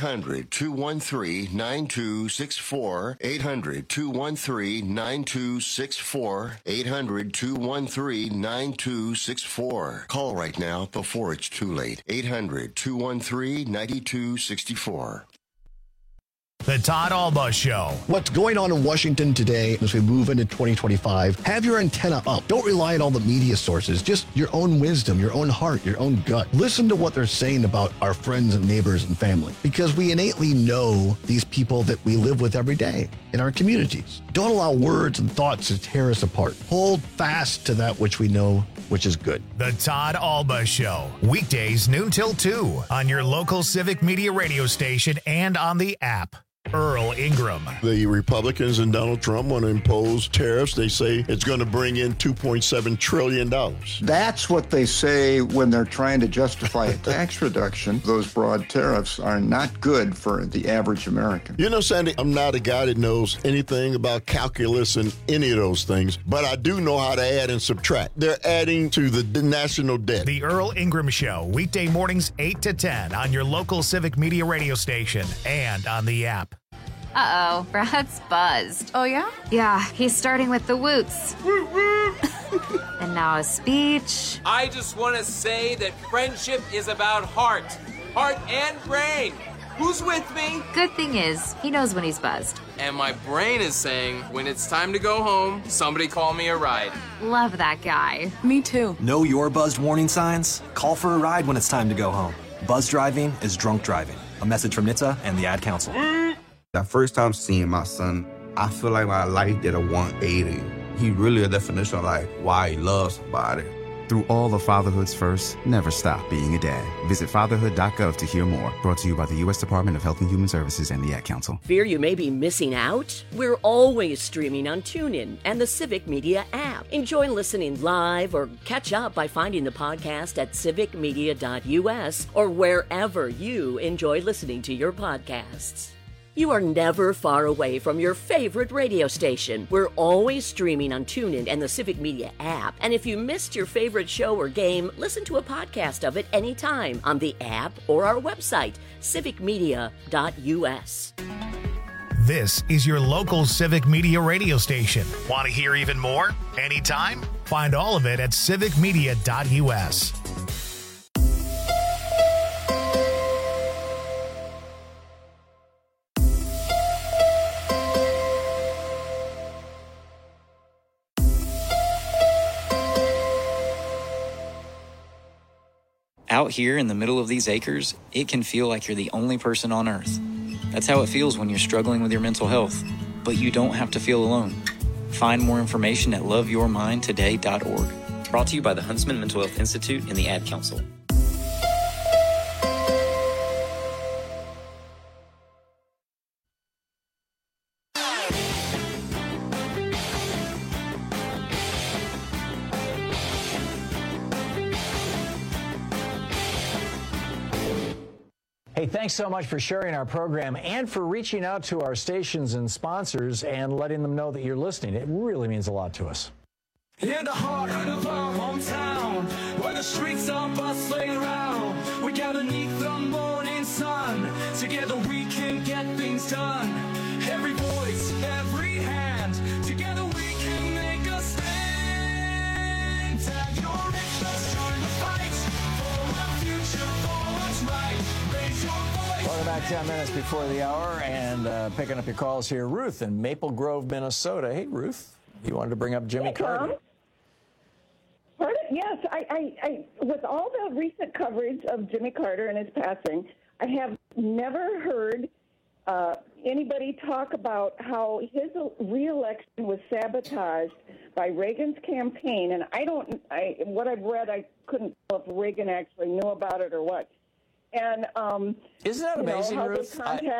Speaker 15: 800-213-9264. 800-213-9264. 800-213-9264. Call right now before it's too late. 800-213-9264.
Speaker 1: The Todd Alba Show.
Speaker 20: What's going on in Washington today as we move into 2025? Have your antenna up. Don't rely on all the media sources. Just your own wisdom, your own heart, your own gut. Listen to what they're saying about our friends and neighbors and family, because we innately know these people that we live with every day in our communities. Don't allow words and thoughts to tear us apart. Hold fast to that which we know, which is good.
Speaker 1: The Todd Alba Show. Weekdays noon till 2 on your local Civic Media radio station and on the app. Earl Ingram.
Speaker 24: The Republicans and Donald Trump want to impose tariffs. They say it's going to bring in $2.7 trillion.
Speaker 25: That's what they say when they're trying to justify a tax reduction. Those broad tariffs are not good for the average American.
Speaker 24: You know, Sandy, I'm not a guy that knows anything about calculus and any of those things, but I do know how to add and subtract. They're adding to the national debt.
Speaker 1: The Earl Ingram Show, weekday mornings 8 to 10 on your local Civic Media radio station and on the app.
Speaker 26: Uh-oh, Brad's buzzed.
Speaker 27: Oh, yeah?
Speaker 26: Yeah, he's starting with the woots. And now a speech.
Speaker 28: I just want to say that friendship is about heart and brain. Who's with me?
Speaker 26: Good thing is, he knows when he's buzzed.
Speaker 28: And my brain is saying, when it's time to go home, somebody call me a ride.
Speaker 26: Love that guy.
Speaker 27: Me too.
Speaker 29: Know your buzzed warning signs? Call for a ride when it's time to go home. Buzz driving is drunk driving. A message from NHTSA and the Ad Council.
Speaker 30: That first time seeing my son
Speaker 2: I feel like my life did a 180. He really a definition of like why he loves somebody.
Speaker 3: Through all of fatherhood's first, never stop being a dad. Visit fatherhood.gov to hear more. Brought to you by the U.S. Department of Health and Human Services and the Ad Council.
Speaker 4: Fear you may be missing out? We're always streaming on TuneIn and the Civic Media app. Enjoy listening live or catch up by finding the podcast at civicmedia.us or wherever you enjoy listening to your podcasts. You are never far away from your favorite radio station. We're always streaming on TuneIn and the Civic Media app. And if you missed your favorite show or game, listen to a podcast of it anytime on the app or our website, civicmedia.us.
Speaker 1: This is your local Civic Media radio station. Want to hear even more? Anytime? Find all of it at civicmedia.us.
Speaker 5: Out here in the middle of these acres, it can feel like you're the only person on Earth. That's how it feels when you're struggling with your mental health. But you don't have to feel alone. Find more information at loveyourmindtoday.org. Brought to you by the Huntsman Mental Health Institute and the Ad Council.
Speaker 17: Hey, thanks so much for sharing our program and for reaching out to our stations and sponsors and letting them know that you're listening. It really means a lot to us.
Speaker 9: In the heart of our hometown, where the streets are bustling around, we gather beneath the morning sun. Together we can get things done. Every voice, every hand, together we can make a stand. Tag your interest, join the fight for a future, for what's right. Raise your voice.
Speaker 17: Welcome back 10 minutes before the hour and picking up your calls here. Ruth in Maple Grove, Minnesota. Hey, Ruth, you wanted to bring up Jimmy Carter.
Speaker 14: Pardon? Yes, I, with all the recent coverage of Jimmy Carter and his passing, I have never heard anybody talk about how his reelection was sabotaged by Reagan's campaign. And what I've read, I couldn't tell if Reagan actually knew about it or what. And
Speaker 17: isn't that amazing, Ruth?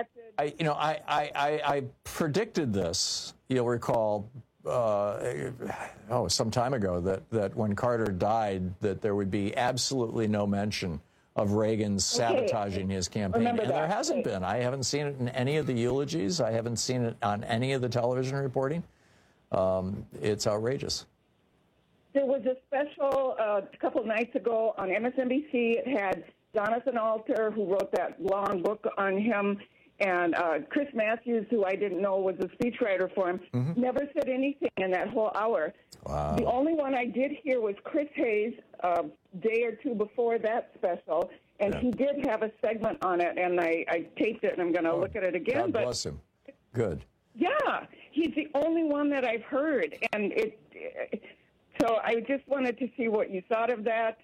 Speaker 14: I
Speaker 17: predicted this. You'll recall. Some time ago that when Carter died, that there would be absolutely no mention of Reagan sabotaging his campaign. And there hasn't been. I haven't seen it in any of the eulogies. I haven't seen it on any of the television reporting. It's outrageous.
Speaker 14: There was a special a couple of nights ago on MSNBC. It had Jonathan Alter, who wrote that long book on him, and Chris Matthews, who I didn't know was a speechwriter for him, never said anything in that whole hour.
Speaker 17: Wow.
Speaker 14: The only one I did hear was Chris Hayes a day or two before that special, and he did have a segment on it, and I taped it, and I'm going to look at it again.
Speaker 17: God bless him. Good.
Speaker 14: Yeah, he's the only one that I've heard, and so I just wanted to see what you thought of that.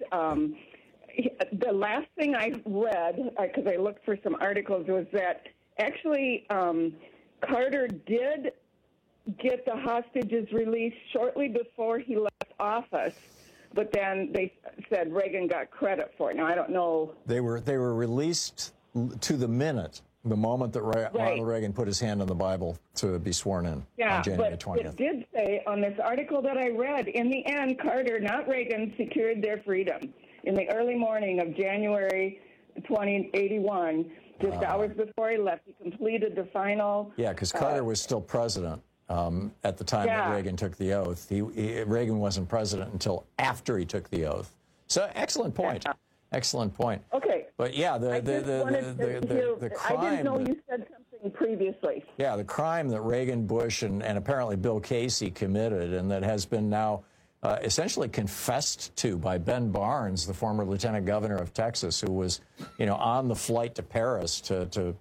Speaker 14: The last thing I read, because I looked for some articles, was that actually Carter did get the hostages released shortly before he left office, but then they said Reagan got credit for it. Now, I don't know.
Speaker 17: They were released to the minute, the moment that Ronald Reagan put his hand on the Bible to be sworn in on January 20th.
Speaker 14: It did say on this article that I read, in the end, Carter, not Reagan, secured their freedom. In the early morning of January 2081, just hours before he left, he completed the final...
Speaker 17: Yeah, because Carter was still president at the time that Reagan took the oath. Reagan wasn't president until after he took the oath. So, excellent point. Excellent point.
Speaker 14: Okay.
Speaker 17: But yeah, the crime...
Speaker 14: I didn't know you said something previously.
Speaker 17: Yeah, the crime that Reagan, Bush, and apparently Bill Casey committed, and that has been now... essentially confessed to by Ben Barnes, the former lieutenant governor of Texas, who was, on the flight to Paris to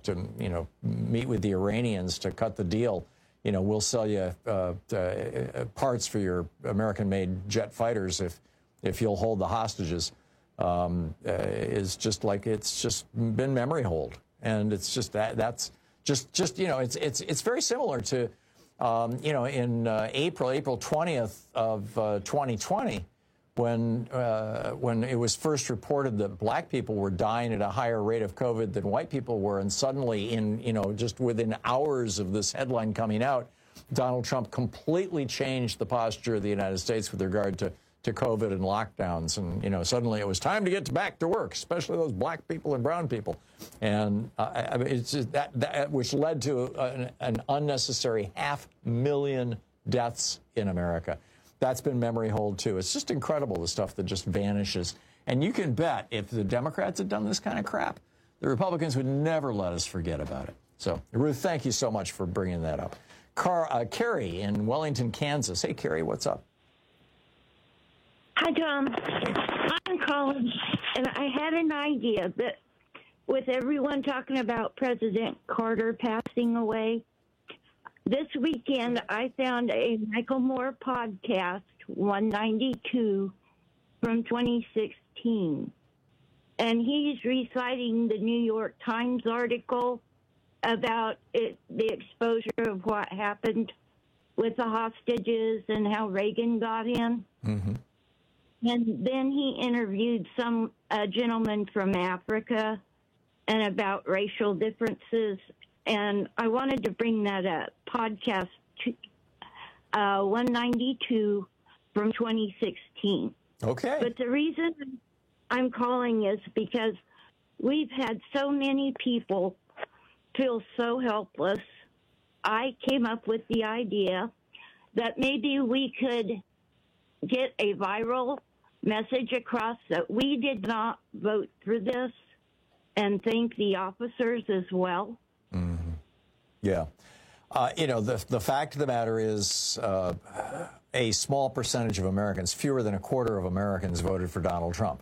Speaker 17: meet with the Iranians to cut the deal. We'll sell you parts for your American-made jet fighters if you'll hold the hostages. Is just like it's just been memory hold, and it's just that's Just it's very similar to, in April 20th of 2020, when it was first reported that black people were dying at a higher rate of COVID than white people were, and suddenly just within hours of this headline coming out, Donald Trump completely changed the posture of the United States with regard to COVID and lockdowns. And, suddenly it was time to get back to work, especially those black people and brown people. And it's just that which led to an unnecessary 500,000 deaths in America. That's been memory hold, too. It's just incredible, the stuff that just vanishes. And you can bet if the Democrats had done this kind of crap, the Republicans would never let us forget about it. So, Ruth, thank you so much for bringing that up. Carrie in Wellington, Kansas. Hey, Carrie, what's up?
Speaker 6: Hi, Tom. I'm calling, and I had an idea that with everyone talking about President Carter passing away, this weekend I found a Michael Moore podcast, 192, from 2016. And he's reciting the New York Times article about the exposure of what happened with the hostages and how Reagan got in. Mm-hmm. And then he interviewed a gentleman from Africa and about racial differences. And I wanted to bring that up. Podcast 192 from 2016.
Speaker 17: Okay.
Speaker 6: But the reason I'm calling is because we've had so many people feel so helpless. I came up with the idea that maybe we could get a viral message across that we did not vote for this, and thank the officers as well.
Speaker 17: Mm-hmm. Yeah. The fact of the matter is a small percentage of Americans, fewer than a quarter of Americans, voted for Donald Trump.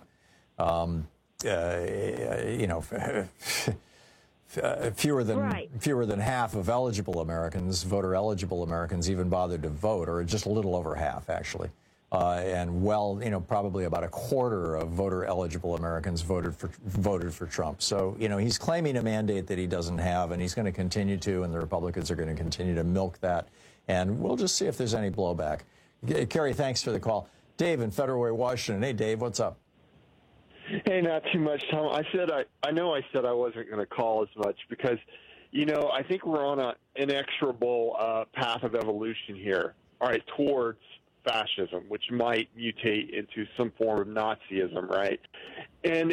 Speaker 17: Fewer than half of eligible Americans, voter-eligible Americans, even bothered to vote, or just a little over half, actually. Probably about a quarter of voter-eligible Americans voted for Trump. So, he's claiming a mandate that he doesn't have, and he's going to continue to, and the Republicans are going to continue to milk that. And we'll just see if there's any blowback. Kerry, thanks for the call. Dave in Federal Way, Washington. Hey, Dave, what's up?
Speaker 7: Hey, not too much, Tom. I said I wasn't going to call as much because, I think we're on an inexorable path of evolution here, all right, towards fascism, which might mutate into some form of Nazism, right? And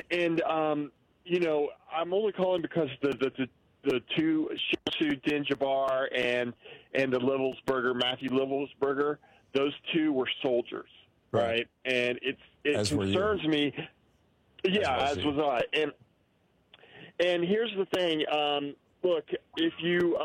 Speaker 7: I'm only calling because the two, Shamsu Din-Jabbar and the Matthew Livelsberger, those two were soldiers, right? And it concerns me. Yeah, as was I. And here's the thing. Look, if you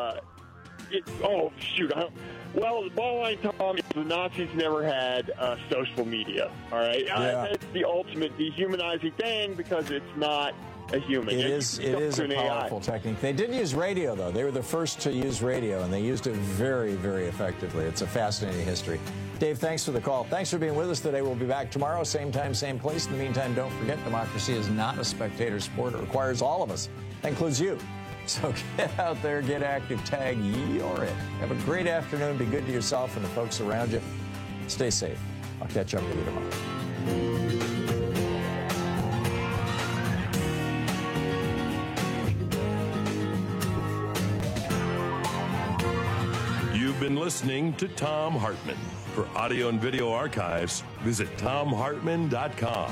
Speaker 7: the bottom line, Tom, is the Nazis never had social media, all right?
Speaker 17: Yeah.
Speaker 7: It's the ultimate dehumanizing thing because it's not a human.
Speaker 17: It is a powerful technique. They did use radio, though. They were the first to use radio, and they used it very, very effectively. It's a fascinating history. Dave, thanks for the call. Thanks for being with us today. We'll be back tomorrow, same time, same place. In the meantime, don't forget, democracy is not a spectator sport. It requires all of us. That includes you. So get out there, get active, tag, you're it. Have a great afternoon. Be good to yourself and the folks around you. Stay safe. I'll catch up with you tomorrow.
Speaker 16: You've been listening to Thom Hartmann. For audio and video archives, visit ThomHartmann.com.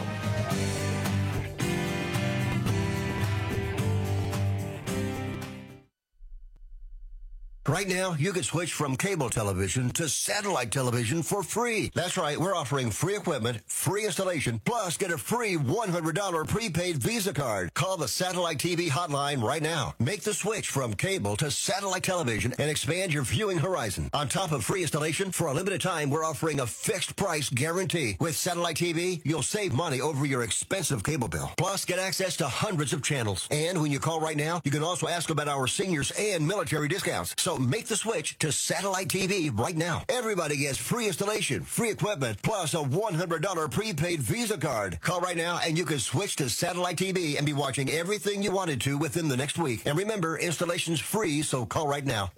Speaker 15: Right now, you can switch from cable television to satellite television for free. That's right, we're offering free equipment, free installation, plus get a free $100 prepaid Visa card. Call the Satellite TV hotline right now. Make the switch from cable to satellite television and expand your viewing horizon. On top of free installation, for a limited time, we're offering a fixed price guarantee. With Satellite TV, you'll save money over your expensive cable bill. Plus, get access to hundreds of channels. And when you call right now, you can also ask about our seniors and military discounts. So So make the switch to satellite TV right now. Everybody gets free installation, free equipment, plus a $100 prepaid Visa card. Call right now and you can switch to satellite TV and be watching everything you wanted to within the next week. And remember, installation's free, so call right now.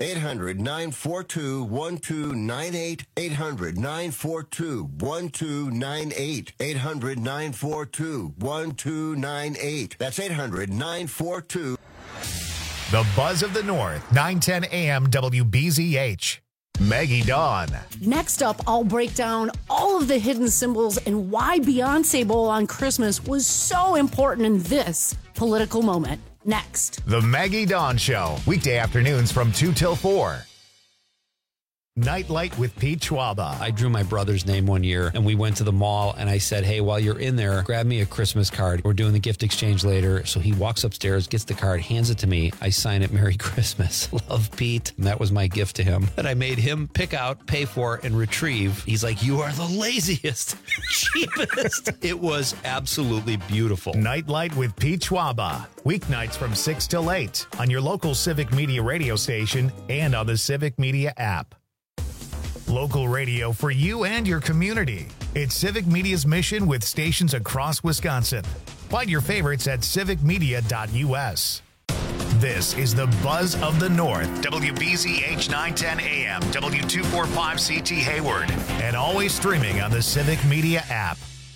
Speaker 15: 800-942-1298. 800-942-1298. 800-942-1298. That's 800-942.
Speaker 1: The Buzz of the North, 910 AM WBZH. Maggie Dawn.
Speaker 8: Next up, I'll break down all of the hidden symbols and why Beyonce Bowl on Christmas was so important in this political moment. Next.
Speaker 1: The Maggie Dawn Show, weekday afternoons from 2 till 4. Nightlight with Pete Schwaba.
Speaker 10: I drew my brother's name one year, and we went to the mall, and I said, hey, while you're in there, grab me a Christmas card. We're doing the gift exchange later. So he walks upstairs, gets the card, hands it to me. I sign it, Merry Christmas. Love, Pete. And that was my gift to him that I made him pick out, pay for, and retrieve. He's like, you are the laziest, cheapest. It was absolutely beautiful.
Speaker 1: Nightlight with Pete Schwaba. Weeknights from 6 till 8 on your local Civic Media radio station and on the Civic Media app. Local radio for you and your community. It's Civic Media's mission with stations across Wisconsin. Find your favorites at civicmedia.us. This is the Buzz of the North, WBZH 910 AM, W245CT Hayward, and always streaming on the Civic Media app.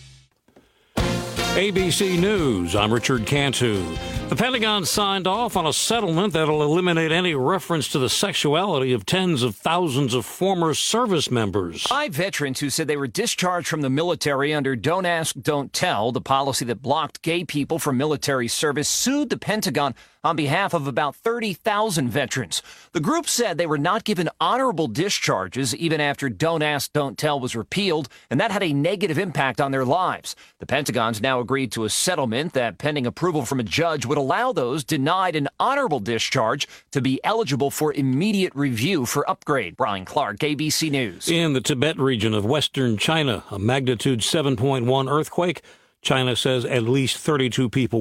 Speaker 11: ABC News, I'm Richard Cantu. The Pentagon signed off on a settlement that'll eliminate any reference to the sexuality of tens of thousands of former service members.
Speaker 12: 5 veterans who said they were discharged from the military under Don't Ask, Don't Tell, the policy that blocked gay people from military service, sued the Pentagon on behalf of about 30,000 veterans. The group said they were not given honorable discharges even after Don't Ask, Don't Tell was repealed, and that had a negative impact on their lives. The Pentagon's now agreed to a settlement that, pending approval from a judge, would allow those denied an honorable discharge to be eligible for immediate review for upgrade. Brian Clark, ABC News.
Speaker 11: In the Tibet region of western China, a magnitude 7.1 earthquake. China says at least 32 people